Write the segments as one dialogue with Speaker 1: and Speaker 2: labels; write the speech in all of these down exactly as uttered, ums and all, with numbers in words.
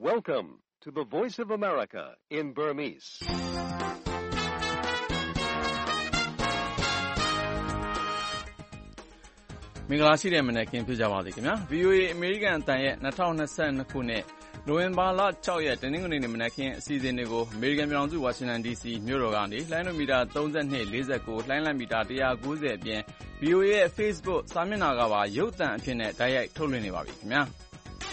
Speaker 1: Welcome to the Voice of America in Burmese.
Speaker 2: ။မင်္ဂလာရှိတဲ့မနက်ခင်းဖြစ်ကြပါစေခင်ဗျာ။ V O A အမေရိကန်အသံရဲ့၂၀၂၂ခုနှစ်နိုဝင်ဘာလ၆ရက်တနင်္ဂနွေနေ့မနက်ခင်းအစီအစဉ်တွေကိုအမေရိကန်ပြည်ထောင်စုဝါရှင်တန် ဒီစီမြို့တော်ကနေလိုင်းနိုမီတာသုံး၂ ၄၉လိုင်းလံမီတာ၁၉၀အပြင် V O A ရဲ့ Facebook စာမျက်နှာကပါရုပ်သံအဖြစ်နဲ့တိုက်ရိုက်ထုတ်လွှင့်နေပါပြီခင်ဗျာ။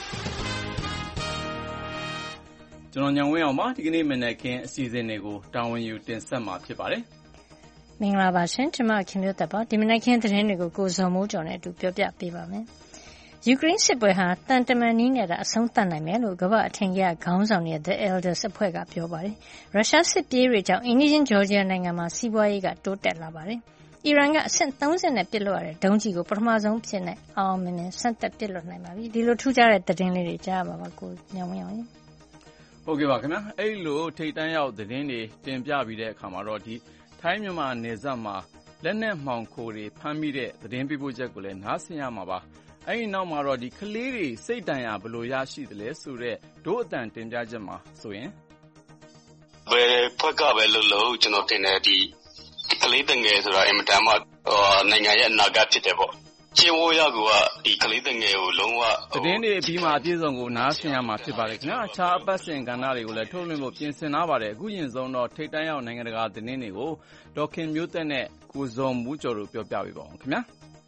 Speaker 2: ကျွန်တော်ညောင်ဝင်းအောင်ပါဒီကနေ့မနက်ခင်းအစီအစဉ်တွေကိုတာဝန်ယူတင်ဆက်မှာဖြစ်ပါတယ်။
Speaker 3: မင်္ဂလာပါရှင်ကျွန်မခင်မျိုးသက်ပါဒီမနက်ခင်းသတင်းတွေကိုကိုဇော်မိုးကျော်နဲ့အတူပြောပြပေးပါမယ်။ယူကရိန်းစစ်ပွဲဟာတန်တမန်နည်းနဲ့အဆုံးသတ်နိုင်မယ်လို့ကမ္ဘာအထင်ကြီးခေါင်းဆောင်တဲ့ The Elders အဖွဲ့ကပြောပါတယ်။ရုရှားစစ်ပြေးတွေကြောင့်အင်ဒီဂျင်ဂျော်ဂျီယာနိုင်ငံမှာစီးပွားရေးကတိုးတက်လာပါတယ်။အီရန်ကအဆင့်၃၀နဲ့ပစ်လွှတ်ရတဲ့ဒုံးကျည်ကိုပထမဆုံးဖြစ်နဲ့အောင်အောင်မြင်မြင်စတင်ပစ်လွှတ်နိုင်ပါပြီ။ဒီလိုထူးခြားတဲ့သတင်းလေးတွေကြားရပါပါကိုညောင်ဝင်းအောင်။
Speaker 2: ဟုတ်ကဲ့ပါခင်ဗျာ။အဲ့လိုထိတ်တန့်ရောက်သတင်းတွေတင်ပြပြီးတဲ့အခါမှာတော့ဒီထိုင်းမြန်မာနယ်စပ်မှာလက်နက်မှောင်ခိုတွေဖမ်းမိတဲ့သတင်းပေးပို့ချက်ကိုလည်းနားဆင်ရမှာပါ။အဲဒီနောက်မှာတော့ဒီကလေးတွေစိတ်တန်ရာဘယ်လိုရရှိသလဲဆိုတဲ့ဒို့အတန်တင်ပြချက်မှာဆိုရင်
Speaker 4: ဘယ်ဘက်ကပဲလို့လို့ကျွန်တော်တင်တယ်ဒီကလေးတငယ်ဆိုတာအင်မတန်မှနိုင်ငံရဲ့အနာဂတ်ဖြစ်တယ်ပေါ့။ချင်းဝရကူကဒီကလေးတငယ်ကိုလုံးဝ
Speaker 2: သတင်းတွေအပြီးမှာအပြည့်စုံကိုနားဆင်ရမှာဖြစ်ပါတယ်ခင်ဗျာအခြားအပတ်စဉ်ကဏ္ဍတွေကိုလည်းထုတ်လွှင့်ဖို့ပြင်ဆင်ထားပါတယ်အခုရင်ဆုံးတော့ထိတ်တန့်ရောက်နိုင်ငံတကာသတင်းတွေကိုဒေါက်ခင်မျိုးသက်နဲ့ကိုဇော်မိုးကျော်တို့ပြောပြပေးပါအောင်ခင်ဗျာ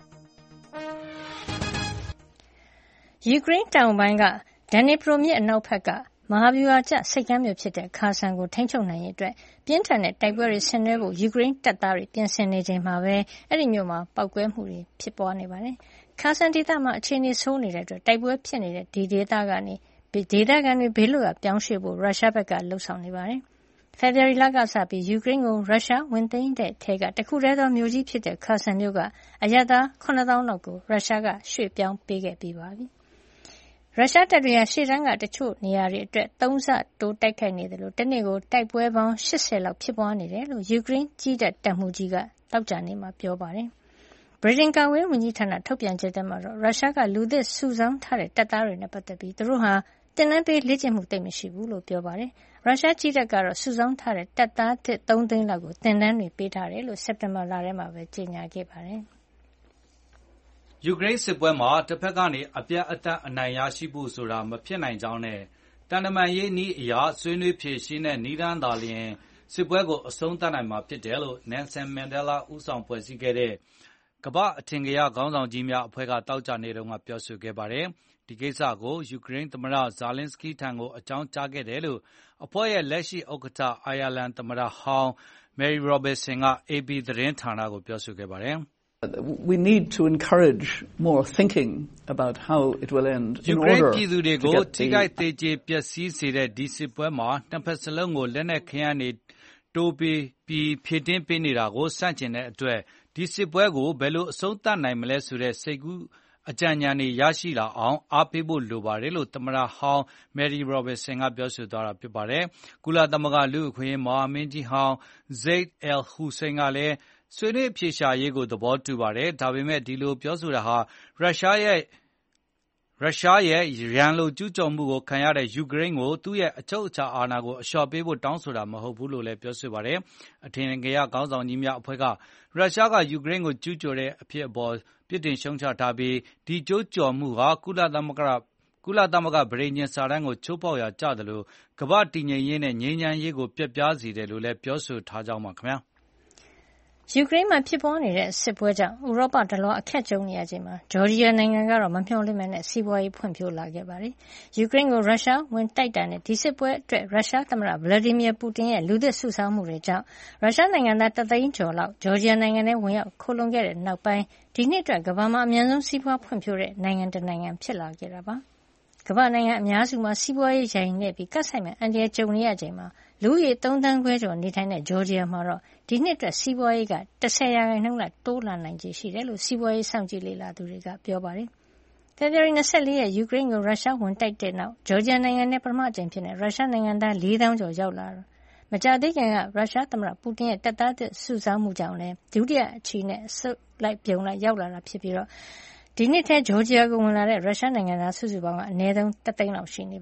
Speaker 3: ယူကရိန်းတောင်ပိုင်းကဒန်နီပရိုမြစ်အနောက်ဘက်ကမဟာဗျူဟာကျစိတ်ကမ်းမြို့ဖြစ်တဲ့ခါဆန်ကိုထိန်းချုပ်နိုင်ရေးအတွက်ပြင်းထန်တဲ့တိုက်ပွဲတွေဆင်နွှဲဖို့ယူကရိန်းတပ်သားတွေပြင်ဆင်နေချိန်မှာပဲအဲ့ဒီမြို့မှာပောက်ကွဲမှုတွေဖြစ်ပွားနေပါတယ်။ခါဆန်ဒေသမှာအခြေအနေဆိုးနေတဲ့အတွက်တိုက်ပွဲဖြစ်နေတဲ့ဒီဒေသကနေဒေသခံတွေဘေးလွတ်ရာပြောင်းရွှေ့ဖို့ရုရှားဘက်ကလှုံ့ဆော်နေပါတယ်။ဖေဖော်ဝါရီလကစပြီးယူကရိန်းကိုရုရှားဝင်သိမ်းတဲ့ထဲကတခုတည်းသောမြို့ကြီးဖြစ်တဲ့ခါဆန်မြို့ကအရပ်သားခုနှစ်သောင်းလောက်ကိုရုရှားကရွှေ့ပြောင်းပေးခဲ့ပြီးပါပြီ။ရုရှားတပ်တွေဟာရှေ့တန်းကတချို့နေရာတွေအတွက်သုံးဆတိုးတိုက်ခိုက်နေတယ်လို့တနေ့ကိုတိုက်ပွဲပေါင်း၈၀လောက်ဖြစ်ပွားနေတယ်လို့ယူကရိန်းကြီးတပ်တပ်မှူးကြီးကတောက်ကြနေမှာပြောပါတယ်။ဗြိတိန်ကာကွယ်ရေးဝန်ကြီးဌာနထုတ်ပြန်ချက်ထဲမှာတော့ရုရှားကလူသစ်စုဆောင်းထားတဲ့တပ်သားတွေနဲ့ပတ်သက်ပြီးသူတို့ဟာတင်နန်းပေးလေ့ကျင့်မှုသိပ်မရှိဘူးလို့ပြောပါတယ်။ရုရှားကြီးတပ်ကတော့စုဆောင်းထားတဲ့တပ်သားသစ်၃သိန်းလောက်ကိုတင်နန်းတွေပေးထားတယ်လို့စက်တင်ဘာလထဲမှာပဲကြေညာခဲ့ပါတယ်။
Speaker 5: ယူကရိန်းစစ်ပွဲမှာတစ်ဖက်ကနေအပြတ်အသတ်အနိုင်ရရှိဖို့ဆိုတာမဖြစ်နိုင်ကြောင်းနဲ့တန်တမာရေးနည်းအရာဆွေးနွေးဖြေရှင်းတဲ့နည်းလမ်းသာလျှင်စစ်ပွဲကိုအဆုံးသတ်နိုင်မှာဖြစ်တယ်လို့နန်ဆန်မန်ဒဲလာဦးဆောင်ဖွဲ့စည်းခဲ့တဲ့ကမ္ဘာအထင်ကရခေါင်းဆောင်ကြီးများအဖွဲ့ကတောက်ကြနေတုန်းကပြောဆိုခဲ့ပါတယ်။ဒီကိစ္စကိုယူကရိန်းသမ္မတဇာလင်းစကီထံကိုအကြောင်းကြားခဲ့တယ်လို့အဖွဲ့ရဲ့လက်ရှိဥက္ကဋ္ဌအိုင်ယာလန်သမ္မတဟောင်းမယ်ရီရောဘတ်ဆန်က A B သတင်းဌာနကိုပြောဆိုခဲ့ပါတယ်။
Speaker 6: We need to encourage more thinking about how it will end in order
Speaker 5: to get the ထိခိုက်သေးကျေပျက်စီးစေတဲ့ဒီစစ်ပွဲမှာနှစ်ဖက်စလုံးကိုလက်နက်ခဲယမ်းတွေတိုးပြီးပြီးဖြည့်တင်းပေးနေတာကိုစန့်ကျင်တဲ့အတွက်ဒီစစ်ပွဲကိုဘယ်လိုအဆုံးသတ်နိုင်မလဲဆိုတဲ့စိတ်ကူးအကြံဉာဏ်တွေရရှိလာအောင်အားပေးဖို့လိုပါတယ်လို့သမ္မတဟောင်းမယ်ရီရောဘတ်ဆန်ကပြောဆိုသွားတာဖြစ်ပါတယ်။ကုလသမဂ္ဂလူ့အခွင့်အရေးမဟာမင်းကြီးဟောင်းဇိတ်အယ်ဟူစိန်ကလည်းဆွေးနွေးအဖြေရှာရေးကိုသဘောတူပါတယ်။ဒါပေမဲ့ဒီလိုပြောဆိုတာဟာရုရှားရဲ့ရုရှားရဲ့ရန်လိုကျူးကျော်မှုကိုခံရတဲ့ယူကရိန်းကိုသူ့ရဲ့အချုပ်အခြာအာဏာကိုအလျှော့ပေးဖို့တောင်းဆိုတာမဟုတ်ဘူးလို့လည်းပြောဆိုပါတယ်။အထင်ကရခေါင်းဆောင်ကြီးများအဖွဲ့ကရုရှားကယူကရိန်းကိုကျူးကျော်တဲ့အဖြစ်အပေါ်ပြစ်တင်ရှုံချထားပြီးဒီကျူးကျော်မှုဟာကုလသမဂ္ဂကုလသမဂ္ဂဗြိညင်စာတမ်းကိုချိုးဖောက်ရာကျတယ်လို့ကမ္ဘာတည်ငြိမ်ရေးနဲ့ငြိမ်းချမ်းရေးကိုပြက်ပြားစေတယ်လို့လည်းပြောဆိုထားကြောင်းပါခင်ဗျာ။
Speaker 3: ယူကရိန်းမှာဖြစ်ပွားနေတဲ့စစ်ပွဲကြောင့်ဥရောပတလွှားအခက်ကြုံနေရချိန်မှာဂျော်ဂျီယာနိုင်ငံကတော့မမျှော်လင့်မနဲ့စီးပွားရေးဖွံ့ဖြိုးလာခဲ့ပါတယ်။ယူကရိန်းကိုရုရှားဝင်တိုက်တာနဲ့ဒီစစ်ပွဲအတွက်ရုရှားသမ္မတဗလာဒီမီယာပူတင်ရဲ့လူသစ်စုဆောင်းမှုတွေကြောင့်ရုရှားနိုင်ငံသားတသိန်းကျော်လောက်ဂျော်ဂျီယာနိုင်ငံထဲဝင်ရောက်ခိုလှုံခဲ့တဲ့နောက်ပိုင်းဒီနှစ်အတွက်ကမ္ဘာမှာအများဆုံးစီးပွားဖွံ့ဖြိုးတဲ့နိုင်ငံတစ်နိုင်ငံဖြစ်လာခဲ့တာပါ။ကမ္ဘာနိုင်ငံအများစုမှာစီးပွားရေးရိုင်နေပြီးကတ်ဆိုင်မဲ့အန်ဒီယာကြုံနေရချိန်မှာလူဦးရေသုံးသန်းခွဲကျော်နေထိုင်တဲ့ဂျော်ဂျီယာမှာတော့ဒီနှစ်အတွက်စီးပွားရေးက၁၀ရာခိုင်နှုန်းလောက်တိုးလာနိုင်ခြေရှိတယ်လို့စီးပွားရေးစောင့်ကြည့်လေ့လာသူတွေကပြောပါတယ်။ဖေဖော်ဝါရီ၂၄ရက်ယူကရိန်းကိုရုရှားဝင်တိုက်တဲ့နောက်ဂျော်ဂျီယာနိုင်ငံနဲ့ပထမအကြိမ်ဖြစ်တဲ့ရုရှားနိုင်ငံသားလေးသောင်းကျော်ရောက်လာတာမကြာသေးခင်ကရုရှားသမ္မတပူတင်ရဲ့တပ်သားသစ်စုဆောင်းမှုကြောင့်လည်းဒုတိယအချီနဲ့ဆုတ်လိုက်ပြုံလိုက်ရောက်လာတာဖြစ်ပြီးတော့ဒီနှစ်ထဲဂျော်ဂျီယာကိုဝင်လာတဲ့ရုရှားနိုင်ငံသားစုစုပေါင်းကအနည်းဆုံးတသိန်းလောက်ရှိနေပါတယ်။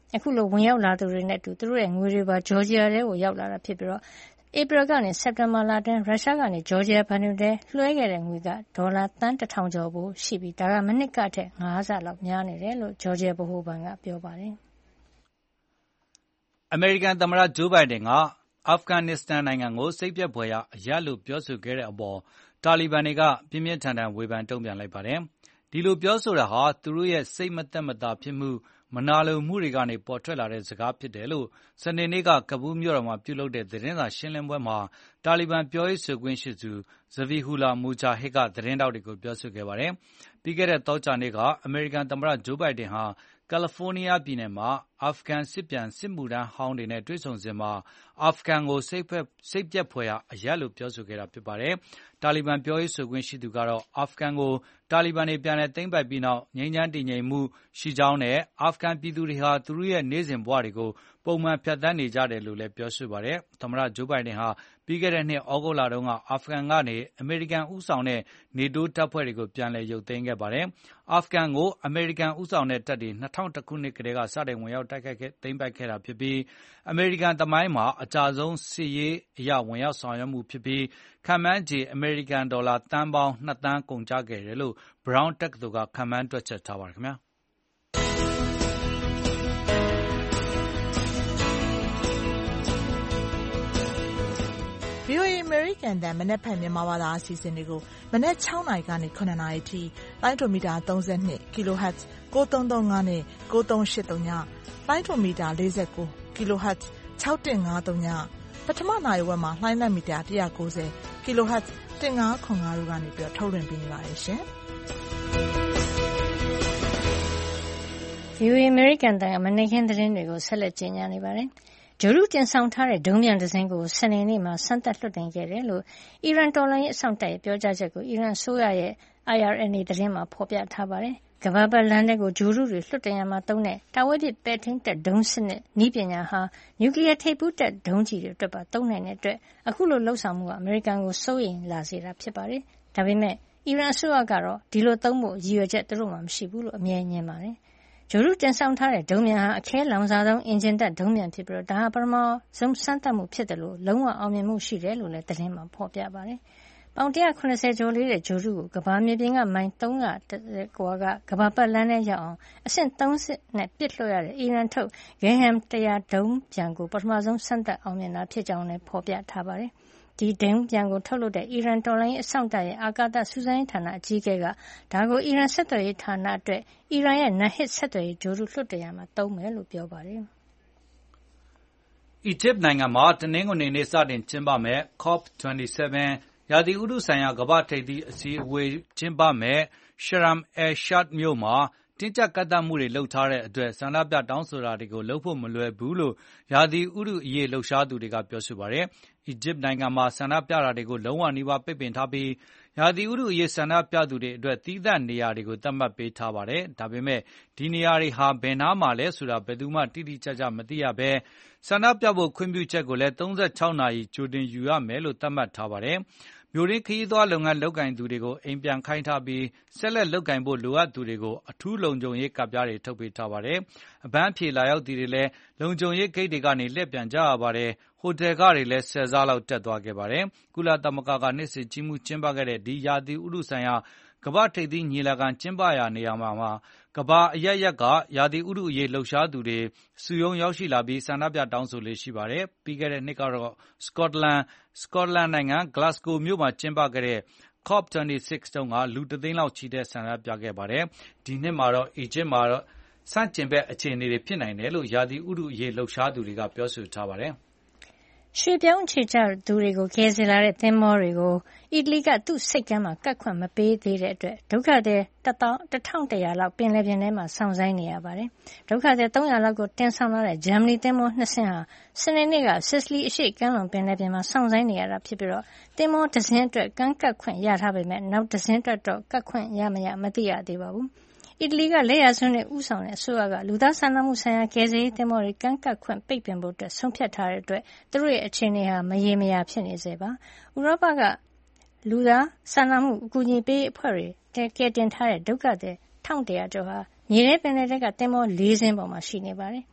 Speaker 3: အခုလိုဝင်ရောက်လာသူတွေနဲ့အတူသူတို့ရဲ့ငွေတွေပါဂျော်ဂျီယာထဲကိုရောက်လာတာဖြစ်ပြီးတော့ဧပြီကနေစက်တင်ဘာလအတွင်းရုရှားကနေဂျော်ဂျီယာဘဏ်တွေလွှဲခဲ့တဲ့ငွေကဒေါ်လာသန်းတစ်ထောင်ကျော်ဖို့ရှိပြီးဒါကမနှစ်ကထက်ငါးဆလောက်များနေတယ်လို့ဂျော်ဂျီယာဗဟိုဘဏ်ကပြောပါတယ်
Speaker 5: ။အမေရိကန်သမ္မတဂျိုးဘိုင်ဒန်ကအာဖဂန်နစ္စတန်နိုင်ငံကိုစိတ်ပျက်ဖွယ်ရာအရပ်လို့ပြောဆိုခဲ့တဲ့အပေါ်တာလီဘန်တွေကပြင်းပြင်းထန်ထန်ဝေဖန်တုံ့ပြန်လိုက်ပါတယ်။ဒီလိုပြောဆိုတာဟာသူတို့ရဲ့စိတ်မသက်မသာဖြစ်မှုမနာလိုမှုတွေကနေပေါ်ထွက်လာတဲ့စကားဖြစ်တယ်လို့စနေနေ့ကကဘူးမြို့တော်မှာပြုလုပ်တဲ့သတင်းစာရှင်းလင်းပွဲမှာတာလီဘန်ပြောရေးဆိုခွင့်ရှိသူဇဗီဟူလာမူဂျာဟစ်ကသတင်းတောက်တွေကိုပြောဆိုခဲ့ပါတယ်။ပြီးခဲ့တဲ့သောကြာနေ့ကအမေရိကန်သမ္မတဂျိုးဘိုင်ဒန်ဟာကယ်လီဖိုးနီးယားပြည်နယ်မှာအာဖဂန်စစ်ပြန်စစ်မှုထမ်းဟောင်းတွေနဲ့တွေ့ဆုံစဉ်မှာအာဖဂန်ကိုစိတ်စိတ်ပြက်ဖွယ်ရာအရက်လို့ပြောဆိုခဲ့တာဖြစ်ပါတယ်။တာလီဘန်ပြောရေးဆိုခွင့်ရှိသူကတော့အာဖဂန်ကိုတာလီဘန်တွေပြန်လည်သိမ်းပိုက်ပြီးနောက်ငြိမ်းချမ်းတည်ငြိမ်မှုရှိကြောင်းနဲ့အာဖဂန်ပြည်သူတွေဟာသူတို့ရဲ့နေ့စဉ်ဘဝတွေကိုပုံမှန်ဖြတ်သန်းနေကြတယ်လို့လည်းပြောဆိုပါတယ်။သမ္မတဂျိုးဘိုင်ဒန်ဟာပြီးခဲ့တဲ့နှစ်ဩဂုတ်လတုန်းကအာဖဂန်ကနေအမေရိကန်ဦးဆောင်တဲ့နေတိုးတပ်ဖွဲ့တွေကိုပြန်လည်ရုပ်သိမ်းခဲ့ပါတယ်။အာဖဂန်ကိုအမေရိကန်ဦးဆောင်တဲ့တပ်တွေ၂၀၀၁ခုနှစ်ကတည်းကစတင်ဝင်ရောက်တိုက်ခိုက်ခဲ့သိမ်းပိုက်ခဲ့တာဖြစ်ပြီးအမေရိကန်သမိုင်းမှာအကြဆုံးစစ်ရေးအရဝင်ရောက်ဆောင်ရွက်မှုဖြစ်ပြီးခန့်မှန်းခြေအမေရိကန်ဒေါ်လာသန်းပေါင်းနှစ်သန်းကုန်ကျခဲ့တယ်လို့ Brown တက္ကသိုလ်ကခန့်မှန်းတွက်ချက်ထားပါတယ်ခင်ဗျာ။
Speaker 7: ဗွီအိုအေ American တန်မနက်ဖြန်မြန်မာဘာသာအစီအစဉ်တွေကိုမနက်၆နာရီကနေ၇နာရီထိလိုင်းဒိုမီတာ၃၂ kHz ၉၃၃၅နဲ့၉၃၈၃ညလိုင်းဒိုမီတာ၄၉ kHz ၆၁၅၃ညပထမနာရီဝက်မှာလှိုင်းလက်မီတာ၁၉၀ kHz ၁၅၇၅တို့ကနေပြီးထုတ်လွှင့်ပေးနေပါတယ်ရှင်။
Speaker 3: ဗွီအိုအေ American တန်အမနက်ခင်းသတင်းတွေကိုဆက်လက်ကြီးညာနေပါတယ်။ဂျိုရုတင်ဆောင်ထားတဲ့ဒုံးပျံတစင်းကိုစနေနေ့မှာစမ်းသပ်လွှတ်တင်ခဲ့တယ်လို့အီရန်တော်လှန်ရေးအစောင့်တပ်ရဲ့ပြောကြားချက်ကိုအီရန်အစိုးရရဲ့ I R N A သတင်းမှာဖော်ပြထားပါတယ်။ကမ္ဘာပတ်လမ်းထဲကိုဂျိုရုတွေလွှတ်တင်ရမှာသုံးတဲ့တာဝေးပစ်ပဲ့ထိန်းတပ်ဒုံးစနစ်နည်းပညာဟာနျူကလ িয়ার ထိပ်ဖူးတပ်ဒုံးကျည်တွေအတွက်ပါသုံးနိုင်တဲ့အတွက်အခုလိုလှုပ်ဆောင်မှုကအမေရိကန်ကိုစိုးရိမ်လာစေတာဖြစ်ပါတယ်။ဒါပေမဲ့အီရန်အစိုးရကတော့ဒီလိုသုံးဖို့ရည်ရွယ်ချက်သူတို့မှမရှိဘူးလို့အမြဲညင်းပါတယ်။ဂျိုရုတင်ဆောင်ထားတဲ့ဒုံးပျံဟာအခဲလောင်စာဆုံးအင်ဂျင်တပ်ဒုံးပျံဖြစ်ပြီးဒါဟာပထမဆုံးစမ်းသပ်မှုဖြစ်တယ်လို့လုံးဝအောင်မြင်မှုရှိတယ်လို့လည်းသတင်းမှာဖော်ပြပါတယ်။ပေါင်၁၇၀ကျော်လေးတဲ့ဂျိုရုကိုကမ္ဘာမြေပြင်ကမိုင်၃၀၀ကွာကကမ္ဘာပတ်လမ်းထဲရောက်အောင်အဆင့်၃ဆင့်နဲ့ပစ်လွှတ်ရတဲ့အီရန်ထုတ်ဂဲဟမ်၁၀၀ဒုံးပျံကိုပထမဆုံးစမ်းသပ်အောင်မြင်တာဖြစ်ကြောင်းလည်းဖော်ပြထားပါတယ်။ဒီဒုံးပျံကိုထုတ်လုပ်တဲ့အီရန်တော်လှန်ရေးအစောင့်တပ်ရဲ့အာကာသစူးစမ်းရေးဌာနအကြီးအကဲကဒါကိုအီရန်ဆက်သွယ်ရေးဌာနအတွက်အီရန်ရဲ့နဟစ်ဆက်သွယ်ရေးဂျိုရုလွှတ်တင်ရမှာသုံးမယ်လို့ပြောပါတယ်
Speaker 5: ။အီဂျစ်နိုင်ငံမှာတနင်္ဂနွေနေ့စတင်ကျင်းပမယ့် COP ၂၇ ရာသီဥတုဆိုင်ရာကမ္ဘာ့ထိပ်သီးအစည်းအဝေးကျင်းပမယ့် Sharm el-Sheikh မြို့မှာတင်းကြပ်ကန့်သတ်မှုတွေလုပ်ထားတဲ့အတွက်ဆန္ဒပြတောင်းဆိုတာတွေကိုလုပ်ဖို့မလွယ်ဘူးလို့ရာသီဥတုအရေးလှုပ်ရှားသူတွေကပြောဆိုပါတယ်။အီဂျစ်နိုင်ငံမှာဆန္ဒပြတာတွေကိုလုံးဝနီးပါးပိတ်ပင်ထားပြီးရာသီဥတုအရေးဆန္ဒပြသူတွေအတွက်သီးသန့်နေရာတွေကိုသတ်မှတ်ပေးထားပါတယ်။ဒါပေမဲ့ဒီနေရာတွေဟာဘယ်နားမှာလဲဆိုတာဘယ်သူမှတိတိကျကျမသိရဘဲဆန္ဒပြဖို့ခွင့်ပြုချက်ကိုလည်း၃၆နာရီကြိုတင်ယူရမယ်လို့သတ်မှတ်ထားပါတယ်။မြို့ရင်းခရီးသွားလုပ်ငန်းလုပ်ကိုင်သူတွေကိုအိမ်ပြန်ခိုင်းထားပြီးဆက်လက်လုပ်ကိုင်ဖို့လိုအပ်သူတွေကိုအထူးလုံခြုံရေးကပ်ပြားတွေထုတ်ပေးထားပါတယ်။အပန်းဖြေလာရောက်သူတွေလည်းလုံခြုံရေးဂိတ်တွေကနေလှည့်ပြန်ကြရပါတယ်။ဟိုတယ်ခတွေလည်းဆယ်ဆလောက်တက်သွားခဲ့ပါတယ်။ကုလသမဂ္ဂကနှစ်စဉ်ကြီးမှုကျင်းပခဲ့တဲ့ဒီရာသီဥတုဆိုင်ရာကမ္ဘာ့ထိပ်သီးညီလာခံကျင်းပရာနေရာမှာကမ္ဘာအရပ်ရပ်ကရာသီဥတုအရေးလှုပ်ရှားသူတွေစုရုံးရောက်ရှိလာပြီးဆန္ဒပြတောင်းဆိုလေးရှိပါတယ်။ပြီးခဲ့တဲ့နှစ်ကတော့စကော့တလန်စကော့တလန်နိုင်ငံ Glasgow မြို့မှာကျင်းပခဲ့တဲ့ COP ၂၆ တုန်းကလူတသိန်းလောက်ချီတဲ့ဆန္ဒပြခဲ့ပါတယ်။ဒီနှစ်မှာတော့အီဂျစ်မှာတော့ဆန့်ကျင်ဘက်အခြေအနေတွေဖြစ်နိုင်တယ်လို့ရာသီဥတုအရေးလှုပ်ရှားသူတွေကပြောဆိုထားပါတယ်။
Speaker 3: ရွှေ့ပြောင်းအခြေချသူတွေကိုကယ်ဆယ်လာတဲ့သင်္ဘောတွေကိုအီတလီကသူ့ဆိပ်ကမ်းမှာကပ်ခွင့်မပေးသေးတဲ့အတွက်ဒုက္ခသည်၁၁၀၀လောက်ပင်လယ်ပြင်ထဲမှာစောင့်ဆိုင်းနေရပါတယ်။ဒုက္ခသည်၃၀၀လောက်ကိုတင်ဆောင်လာတဲ့ဂျာမနီသင်္ဘောနှစ်စင်းဟာစနေနေ့ကဆစ်စလီအရှေ့ကမ်းလွန်ပင်လယ်ပြင်မှာစောင့်ဆိုင်းနေရတာဖြစ်ပြီးသင်္ဘောတစင်းအတွက်ကမ်းကပ်ခွင့်ရထားပေမဲ့နောက်တစင်းအတွက်တော့ကပ်ခွင့်ရမရမသိရသေးပါဘူး။အီတလီကလက်ယာစွန်းတွေဦးဆောင်တဲ့အစိုးရကလူသားစာနာမှုဆိုင်ရာကယ်ဆယ်ရေးသင်္ဘောတွေကမ်းကပ်ခွင့်ပိတ်ပင်ဖို့အတွက်ဆုံးဖြတ်ထားတဲ့အတွက်သူတို့ရဲ့အခြေအနေဟာမရေမရာဖြစ်နေစေပါ။ဥရောပကလူသားစာနာမှုအကူအညီပေးအဖွဲ့တွေကယ်တင်ထားတဲ့ဒုက္ခသည်၁၁၀၀ကျော်ဟာမြေထဲပင်လယ်ထဲကသင်္ဘော၄စင်းပေါ်မှာရှိနေပါတယ်။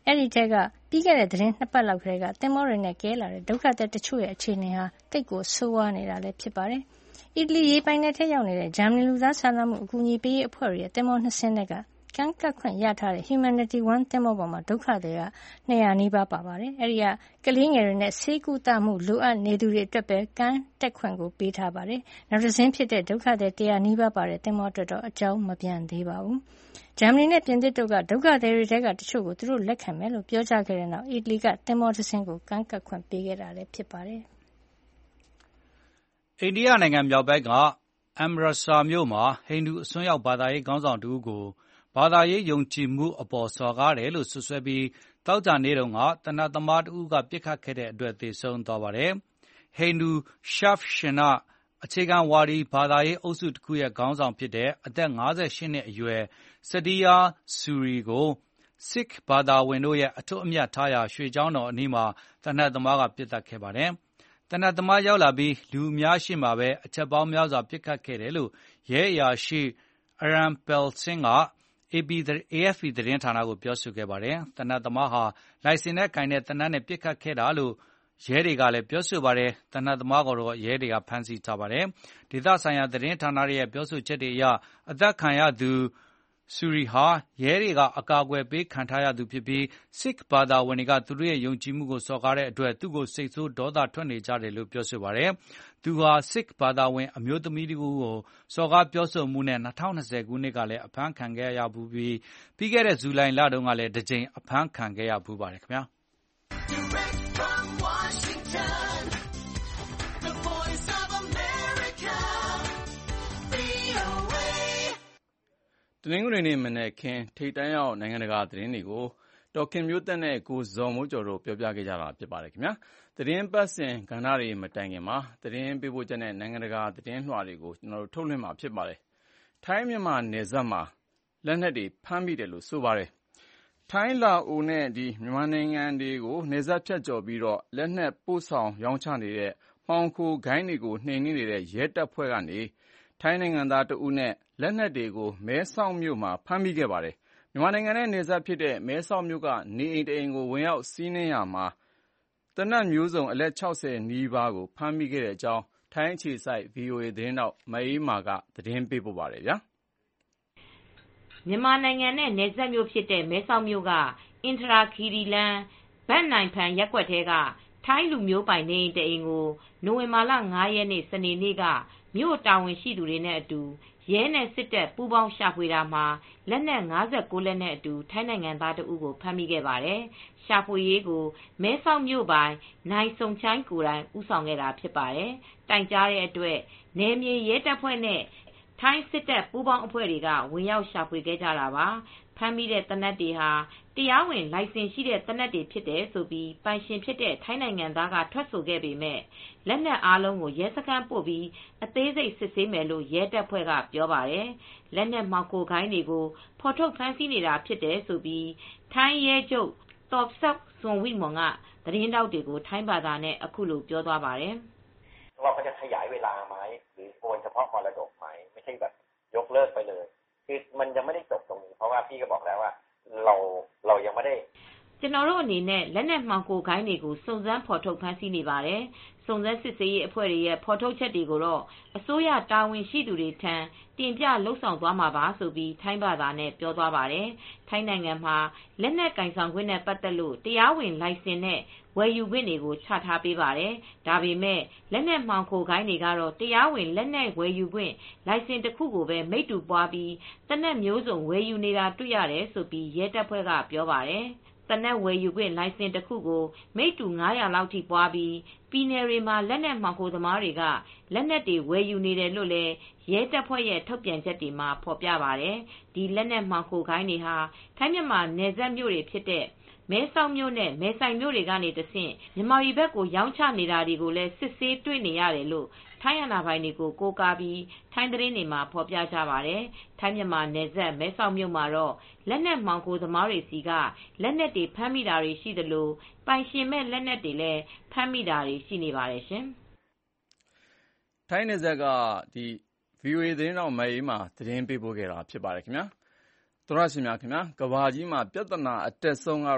Speaker 3: အဲဒီထဲကပြီးခဲ့တဲ့သတင်းနှစ်ပတ်လောက်ကတည်းကသင်္ဘောတွေနဲ့ကဲလာတဲ့ဒုက္ခသည်တချို့ရဲ့အခြေအနေဟာတိတ်ကိုဆိုးဝါးနေတာလည်းဖြစ်ပါတယ်။အီတလီရေပိုင်နယ်ထဲရောက်နေတဲ့ဂျာမနီလူသားစာနာမှုအကူအညီပေးရေးအဖွဲ့တွေရဲ့သင်္ဘောနှစ်စင်းနဲ့ကကမ်းကပ်ခွင့်ရထားတဲ့ Humanity One သင်္ဘောပေါ်မှာဒုက္ခသည်ကနှစ်ရာနီးပါးပါပါတယ်။အဲဒီကကလေးငယ်တွေနဲ့ဆေးကုသမှုလိုအပ်နေသူတွေအတွက်ပဲကမ်းတက်ခွင့်ကိုပေးထားပါတယ်။နောက်တစ်စင်းဖြစ်တဲ့ဒုက္ခသည်တရာနီးပါးပါတဲ့သင်္ဘောအတွက်တော့အကြောင်းမပြန်သေးပါဘူး။ဂျာမနီနဲ့ပြင်သစ်တို့ကဒုက္ခသည်တွေထဲကတချို့ကိုသူတို့လက်ခံမယ်လို့ပြောကြားခဲ့တဲ့နောက်အီတလီကသင်္ဘောတစ်စင်းကိုကမ်းကပ်ခွင့်ပေးခဲ့တာလည်းဖြစ်ပါတယ်
Speaker 5: ။အိန္ဒိယနိုင်ငံမြောက်ပိုင်းကအမ်ရာဆာမြို့မှာဟိန္ဒူအစွန်းရောက်ဘာသာရေးခေါင်းဆောင်တဦးကိုဘာသာရေးယုံကြည်မှုအပေါ်စော်ကားတယ်လို့စွပ်စွဲပြီးသောကြာနေ့တုန်းကတနတ်သမားတဦးကပစ်ခတ်ခဲ့တဲ့အတွက်သေဆုံးသွားပါတယ်။ဟိန္ဒူရှဗ်ရှင်နအခြေခံဝါဒီဘာသာရေးအုပ်စုတစ်ခုရဲ့ခေါင်းဆောင်ဖြစ်တဲ့အသက်၅၈နှစ်အရွယ်စတီယာဆူရီကိုစစ်ဘာသာဝင်တို့ရဲ့အထွတ်အမြတ်ထားရာရွှေကျောင်းတော်အနီးမှာတနတ်သမားကပစ်ခတ်ခဲ့ပါတယ်။တနတ်သမားရောက်လာပြီးလူအများရှိမှပဲအချက်ပေါင်းများစွာပစ်ခတ်ခဲ့တယ်လို့ရဲအရာရှိအရန်ပယ်ဆင်းကအေအက်ဖ်ပီ သတင်းဌာနကိုပြောဆိုခဲ့ပါတယ်။တနတ်သမားဟာလိုင်စင်နဲ့ကင်တဲ့တနတ်နဲ့ပစ်ခတ်ခဲ့တာလို့ရဲတွေကလည်းပြောဆိုပါတယ်။တနတ်သမားကိုတော့ရဲတွေကဖမ်းဆီးထားပါတယ်။ဒေသဆိုင်ရာသတင်းဌာနတွေရဲ့ပြောဆိုချက်တွေအရအသက်ခံရသူဆူရီဟာရဲတွေကအကာအကွယ်ပေးခံထားရသူဖြစ်ပြီးစစ်ဘာသာဝင်တွေကသူတို့ရဲ့ယုံကြည်မှုကိုစော်ကားတဲ့အတွက်သူ့ကိုစိတ်ဆိုးဒေါသထွက်နေကြတယ်လို့ပြောဆိုပါတယ်။သူဟာစစ်ဘာသာဝင်အမျိုးသမီးတွေကိုစော်ကားပြောဆိုမှုနဲ့၂၀၂၀ခုနှစ်ကလည်းအဖမ်းခံခဲ့ရဘူးပြီးပြီးခဲ့တဲ့ဇူလိုင်လတုန်းကလည်းတစ်ကြိမ်အဖမ်းခံခဲ့ရဘူးပါတယ်ခင်ဗျာ။
Speaker 2: တနင်္ဂနွေနေ့မနက်ခင်းထိပ်တန်းရောက်နိုင်ငံတကာသတင်းတွေကိုဒေါ်ခင်မျိုးသက်နဲ့ကိုဇော်မိုးကျော်တို့ပြောပြခဲ့ကြတာဖြစ်ပါတယ်ခင်ဗျာသတင်းပတ်စဉ်ကဏ္ဍတွေမတိုင်ခင်မှာသတင်းပေးပို့ချက်နဲ့နိုင်ငံတကာသတင်းလွှာတွေကိုကျွန်တော်တို့ထုတ်လွှင့်မှာဖြစ်ပါတယ်ထိုင်းမြန်မာနယ်စပ်မှာလက်နက်တွေဖမ်းမိတယ်လို့ဆိုပါတယ်ထိုင်းလာအိုနဲ့ဒီမြန်မာနိုင်ငံတွေကိုနယ်စပ်ဖြတ်ကျော်ပြီးတော့လက်နက်ပို့ဆောင်ရောင်းချနေတဲ့မှောင်ခိုဂိုင်းတွေကိုနှိမ်နင်းနေတဲ့ရဲတပ်ဖွဲ့ကနေထိုင်းနိုင်ငံသားတဦးနဲ့လက်နက်တွေကိုမဲဆောက်မြို့မှာဖမ်းမိခဲ့ပါတယ်။မြန်မာနိုင်ငံနဲ့နယ်စပ်ဖြစ်တဲ့မဲဆောက်မြို့ကနေအိမ်တအိမ်ကိုဝင်ရောက်စီးနင်းရာမှာသေနတ်မျိုးစုံအလက်၆၀နီးပါးကိုဖမ်းမိခဲ့တဲ့အကြောင်းထိုင်းအခြေစိုက် ဗွီအိုအေ သတင်းထောက်မအေးမာကသတင်းပေးပို့ထားပါတယ်ဗျာ
Speaker 8: ။မြန်မာနိုင်ငံနဲ့နယ်စပ်မြို့ဖြစ်တဲ့မဲဆောက်မြို့ကအင်ထရာခီရီလမ်းဘတ်နိုင်ဖန်ရပ်ကွက်ထဲကထိုင်းလူမျိုးပိုင်နေအိမ်တအိမ်ကိုနိုဝင်ဘာလ၅ရက်နေ့စနေနေ့ကမြို့တာဝန်ရှိသူတွေနဲ့အတူရဲနဲ့စစ်တပ်ပူးပေါင်းရှာဖွေတာမှာလက်နက်၅၉လက်နဲ့အတူထိုင်းနိုင်ငံသားတဦးကိုဖမ်းမိခဲ့ပါတယ်။ရှာဖွေရေးကိုမဲဆောက်မြို့ပိုင်နိုင်စုံချိုင်းကိုယ်တိုင်ဦးဆောင်ခဲ့တာဖြစ်ပါတယ်။တိုင်ကြားတဲ့အတွက်နယ်မြေရဲတပ်ဖွဲ့နဲ့ထိုင်းစစ်တပ်ပူးပေါင်းအဖွဲ့တွေကဝင်ရောက်ရှာဖွေခဲ့ကြတာပါ။ဖမ်းမိတဲ့သေနတ်တွေဟာတရားဝင်လိုင်စင်ရှိတဲ့သေနတ်တွေဖြစ်တယ်ဆိုပြီးပိုင်ရှင်ဖြစ်တဲ့ထိုင်းနိုင်ငံသားကထွက်ဆိုခဲ့ပေမဲ့လက်နက်အားလုံးကိုရဲစခန်းပို့ပြီးအသေးစိတ်စစ်ဆေးမယ်လို့ရဲတပ်ဖွဲ့ကပြောပါတယ်။လက်နက်မှောင်ခိုဂိုင်းတွေကိုဖော်ထုတ်ဖမ်းဆီးနေတာဖြစ်တယ်ဆိုပြီးထိုင်းရဲချုပ်တော်ဆော့ဆွန်ဝိမွန်ကသတင်းတောက်တွေကိုထိုင်းဘာသာနဲ့အခုလိုပြောသွားပါတယ်
Speaker 9: ။เราก็จะขยายเวลาไหมหรือโอนเฉพาะมรดกไหมไม่ใช่แบบยกเลิกไปเลยคือมันยังไม่ได้จบตรงนี้เพราะว่าพี่ก็บอกแล้วว่าเราเรายังไม่ได้
Speaker 8: ကျွန်တော်တို့အနေနဲ့လက်နက်မှောင်ခိုဂိုင်းတွေကိုစုံစမ်းဖော်ထုတ်ဖမ်းဆီးနေပါတယ်။စုံစမ်းစစ်ဆေးရေးအဖွဲ့တွေရဲ့ဖော်ထုတ်ချက်တွေကိုတော့အစိုးရတာဝန်ရှိသူတွေထံတင်ပြလှုပ်ဆောင်သွားမှာပါဆိုပြီးထိုင်းဘာသာနဲ့ပြောသွားပါတယ်။ထိုင်းနိုင်ငံမှာလက်နက်ကင်ဆောင်ခွင့်နဲ့ပတ်သက်လို့တရားဝင်လိုင်စင်နဲ့ဝယ်ယူခွင့်တွေကိုချထားပေးပါတယ်။ဒါပေမဲ့လက်နက်မှောင်ခိုဂိုင်းတွေကတော့တရားဝင်လက်နက်ဝယ်ယူခွင့်လိုင်စင်တစ်ခုကိုပဲမိတ္တူပွားပြီးတနက်မျိုးစုံဝယ်ယူနေတာတွေ့ရတယ်ဆိုပြီးရဲတပ်ဖွဲ့ကပြောပါတယ်။တနက်ဝယ်ယူခွင့်လိုင်စင်တစ်ခုကိုမိတ္တူ၅ရာလောက်ထိပွားပြီးပြည်နယ်တွေမှာလက်နက်မှောင်ခိုသမားတွေကလက်နက်တွေဝယ်ယူနေတယ်လို့လည်းရဲတပ်ဖွဲ့ရဲ့ထုတ်ပြန်ချက်တွေမှာဖော်ပြပါတယ်။ဒီလက်နက်မှောင်ခိုဂိုင်းတွေဟာထိုင်းမြန်မာနယ်စပ်မြို့တွေဖြစ်တဲ့မဲဆောက်မြို့နဲ့မဲဆိုင်မြို့တွေကနေတဆင့်မြန်မာပြည်ဘက်ကိုရောင်းချနေတာတွေကိုလည်းစစ်ဆေးတွေ့နေရတယ်လို့ထိုင်းအာဏာပိုင်တွေကိုကိုးကားပြီးထိုင်းသတင်းတွေမှာဖော်ပြကြပါတယ်။ထိုင်းမြန်မာနယ်စပ်မဲဆောက်မြို့မှာတော့လက်နက်မှောင်ခိုသမားတွေစီကလက်နက်တွေဖမ်းမိတာတွေရှိသလိုပိုင်ရှင်မဲ့လက်နက်တွေလည်းဖမ်းမိတာတွေရှိနေပါတယ်ရှင်
Speaker 2: ။ထိုင်းနယ်စပ်ကဒီ ဗွီအိုအေ သတင်းတော်မအေးမှာသတင်းပေးပို့ခဲ့တာဖြစ်ပါတယ်ခင်ဗျာ။သောရရှင်များခင်ဗျာကဘာကြီးမှာပြဿနာအတက်ဆုံးကတော့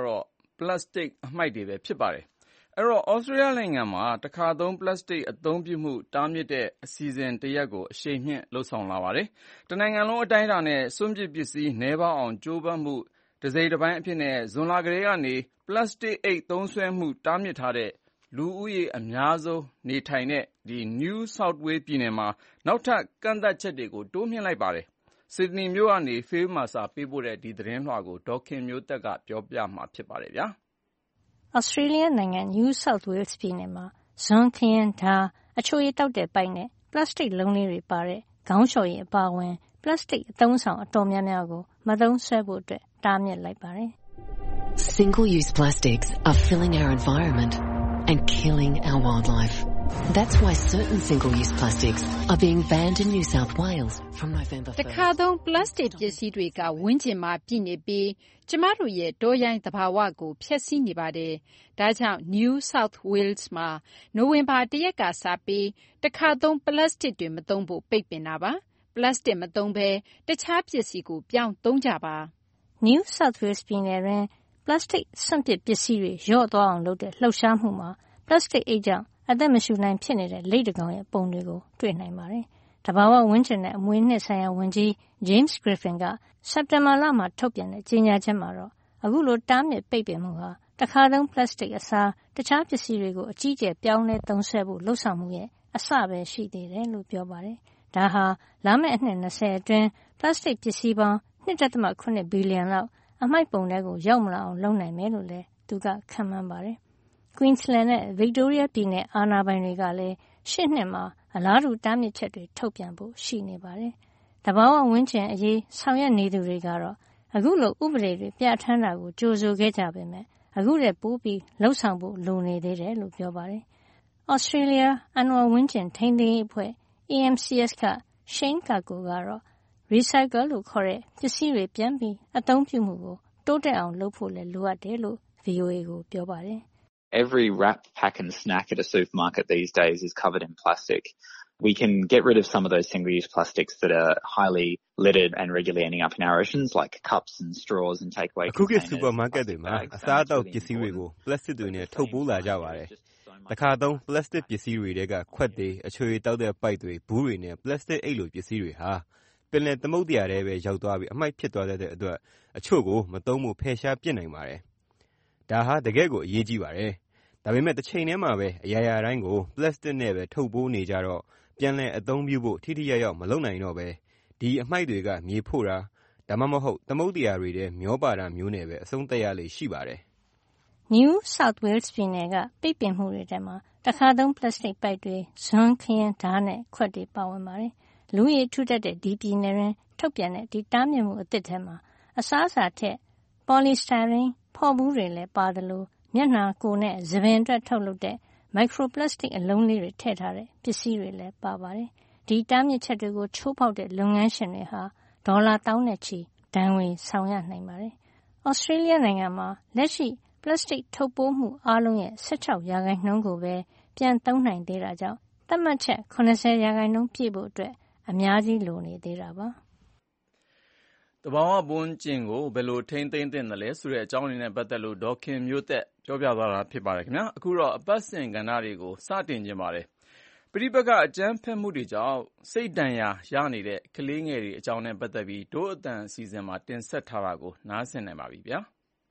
Speaker 2: ပလတ်စတစ်အမှိုက်တွေပဲဖြစ်ပါတယ်။အဲ့တော့ဩစတြေးလျနိုင်ငံမှာတခါသုံးပလတ်စတစ်အသုံးပြုမှုတားမြစ်တဲ့အစီအစဉ်တရပ်ကိုအရှိန်မြှင့်လှုပ်ဆောင်လာပါတယ်။တနိုင်ငံလုံးအတိုင်းအတာနဲ့စွန့်ပစ်ပစ္စည်းနည်းပါးအောင်ကြိုးပမ်းမှုတစိတ်တပိုင်းအဖြစ်နဲ့ဇွန်လကလေးကနေပလတ်စတစ်အိတ်သုံးစွဲမှုတားမြစ်ထားတဲ့လူဦးရေအများဆုံးနေထိုင်တဲ့ New South Wales ပြည်နယ်မှာနောက်ထပ်ကန့်သတ်ချက်တွေကိုတိုးမြှင့်လိုက်ပါတယ်။ ဆစ်ဒနီမြို့ကနေ Phil Mercer ပေးပို့တဲ့ဒီသတင်းလွှာကိုဒေါ်ခင်မျိုးသက်ကပြောပြမှာဖြစ်ပါတယ်ဗျာ
Speaker 3: ။ Australia နိုင်ငံ New South Wales ပြည်နယ်မှာဇွန်ခရင်ဓာအချိုရည်တောက်တဲ့ပိုက်နဲ့ပလတ်စတစ်လုံးလေးတွေပါတဲ့ခေါင်းလျှော်ရည်အပါအဝင်ပလတ်စတစ်အသုံးဆောင်အတော်များများကိုမသုံးစွဲဖို့အတွက်တားမြစ်လိုက်ပါတယ်။
Speaker 10: Single-use plastics are filling our environment and killing our wildlife. That's why certain single-use plastics are being banned in New South Wales from November first.
Speaker 11: တခါသုံးပလတ်စတစ်ပစ္စည်းတွေကဝန်းကျင်မှာပြည့်နေပြီးကျမတို့ရဲ့တောရိုင်းသဘာဝကိုဖျက်ဆီးနေပါတယ်။ဒါကြောင့် New South Wales မှာနိုဝင်ဘာတရက်ကစပြီးတခါသုံးပလတ်စတစ်တွေမသုံးဖို့ပိတ်ပင်တာပါ။ပလတ်စတစ်မသုံးဘဲတခြားပစ္စည်းကိုပြောင်းသုံးကြပါ
Speaker 3: ။ New South Wales ပြည်နယ်တွင်ပလတ်စတစ်စွန့်ပစ်ပစ္စည်းတွေလျော့သွားအောင်လုပ်တဲ့လှုပ်ရှားမှုမှာပလတ်စတစ်အိတ်ကြောင့်အသက်မရှူနိုင်ဖြစ်နေတဲ့လိပ်တကောင်ရဲ့ပုံတွေကိုတွေ့နိုင်ပါတယ်။တဘာဝဝန်းကျင်နဲ့အမွေအနှစ်ဆိုင်ရာဝန်ကြီး James Griffin ကစက်တင်ဘာလမှာထုတ်ပြန်တဲ့ကြေညာချက်မှာတော့အခုလိုတားမြစ်ပိတ်ပင်မှုဟာတခါသုံးပလတ်စတစ်အစားတခြားပစ္စည်းတွေကိုအကြီးအကျယ်ပြောင်းလဲသုံးစွဲဖို့လှုံ့ဆော်မှုရဲ့အစပဲရှိသေးတယ်လို့ပြောပါတယ်။ဒါဟာလာမယ့်အနှစ်၂၀အတွင်းပလတ်စတစ်ပစ္စည်းပေါင်း ၂.၇ ဘီလီယံလောက်အမှိုက်ပုံထဲကိုရောက်မလာအောင်လုပ်နိုင်မယ်လို့လည်းသူကခန့်မှန်းပါတယ်။ Queensland နဲ့ Victoria ပြည်နယ်အာဏာပိုင်တွေကလည်းရှေ့နှစ်မှာအလားတူတားမြစ်ချက်တွေထုတ်ပြန်ဖို့ရှိနေပါတယ်။တဘာဝဝန်းကျင်အရေးဆောင်ရွက်နေသူတွေကတော့အခုလိုဥပဒေတွေပြဋ္ဌာန်းတာကိုကြိုဆိုခဲ့ကြပေမဲ့အခုတည်းပိုပြီးလှုပ်ဆောင်ဖို့လိုနေသေးတယ်လို့ပြောပါတယ်။ Australia အဏ္ဏဝါဝန်းကျင်ထိန်းသိမ်းရေးအဖွဲ့ A M C S က Shane Kako ကတော့ recycle လို့ခေါ်တဲ့ပစ္စည်းတွေပြန်ပြီးအသုံးပြုမှုကိုတိုးတက်အောင်လုပ်ဖို့လည်းလိုအပ်တယ်လို့ V O A ကိုပြောပါတယ်
Speaker 12: ။ Every wrap, pack and snack at a supermarket these days is covered in plastic. We can get rid of some of those single-use plastics that are highly littered and regularly ending up in our oceans, like cups and straws and takeaway containers.
Speaker 13: အခုကစူပါမားကတ်တွေမှာအစားအသောက်ပစ္စည်းတွေကိုပလတ်စတစ်တွေနဲ့ထုတ်ပိုးလာကြပါတယ်။တခါသုံးပလတ်စတစ်ပစ္စည်းတွေတဲကခွက်တွေအချွေတောက်တဲ့ပိုက်တွေဘူးတွေနဲ့ပလတ်စတစ်အိတ်လိုပစ္စည်းတွေဟာပင်လယ်သမုဒ္ဒရာထဲပဲရောက်သွားပြီးအမှိုက်ဖြစ်သွားတဲ့အတွက်အချို့ကိုမသုံးဖို့ဖယ်ရှားပစ်နိုင်ပါတယ်။ဒါဟာတကယ့်ကိုအရေးကြီးပါတယ်။ဒါပေမဲ့တစ်ချိန်တည်းမှာပဲအရာရာတိုင်းကိုပလတ်စတစ်နဲ့ပဲထုတ်ပိုးနေကြတော့ပြန်လည်အသုံးပြုဖို့ထိထိရောက်ရောက်မလုပ်နိုင်တော့ပဲဒီအမှိုက်တွေကမြေဖို့တာဒါမှမဟုတ်သမုဒ္ဒရာတွေထဲမျောပါတာမျိုးနဲ့ပဲအဆုံးသတ်ရလေရှိပါတယ်
Speaker 3: ။ New South Wales ပြည်နယ်ကပိတ်ပင်မှုတွေထဲမှာတခါသုံးပလတ်စတစ်ပိုက်တွေဇွန်းခရင်ဓာတ်နဲ့ခွက်တွေပါဝင်ပါတယ်။လူရည်ထူထပ်တဲ့ဒီပြည်နယ်တွင်ထုတ်ပြန်တဲ့ဒီတားမြစ်မှုအသစ်ထဲမှာအစားအစာထက် polystyrene ဖော်ဘူးတွေလည်းပါတယ်လို့မျက်နှာကိုယ်နဲ့သပင်အတွက်ထုတ်လုပ်တဲ့ microplastic အလုံးလေးတွေထည့်ထားတဲ့ပစ္စည်းတွေလည်းပါပါတယ်။ဒီတားမြစ်ချက်တွေကိုချိုးဖောက်တဲ့လုပ်ငန်းရှင်တွေဟာဒေါ်လာတောင်းနဲ့ချီဒဏ်ငွေဆောင်ရနိုင်ပါတယ်။ Australia နိုင်ငံမှာလက်ရှိပလတ်စတစ်ထုတ်ပိုးမှုအားလုံးရဲ့၁၆ရာခိုင်နှုန်းကိုပဲပြန်သုံးနိုင်သေးတာကြောင့်သတ်မှတ်ချက်၇၀ရာခိုင်နှုန်းပြည့်ဖို့အတွက်အများကြီးလိုနေသေးတာပါ
Speaker 2: ။တဘာဝဝန်းကျင်ကိုဘယ်လိုထိန်းသိမ်းသင့်တယ်လဲဆိုတဲ့အကြောင်းရင်းနဲ့ပတ်သက်လို့ဒေါ်ခင်မျိုးသက်ပြောပြသွားတာဖြစ်ပါတယ်ခင်ဗျာအခုတော့အပတ်စဉ်ကဏ္ဍတွေကိုစတင်ခြင်းပါတယ်ပဋိပက္ခအကြမ်းဖက်မှုတွေကြောင့်စိတ်ဒဏ်ရာရနေတဲ့ကလေးငယ်တွေအကြောင်းနဲ့ပတ်သက်ပြီးဒို့အတန်အစီအစဉ်မှာတင်ဆက်ထားတာကိုနားဆင်နိုင်ပါပြီဗျာ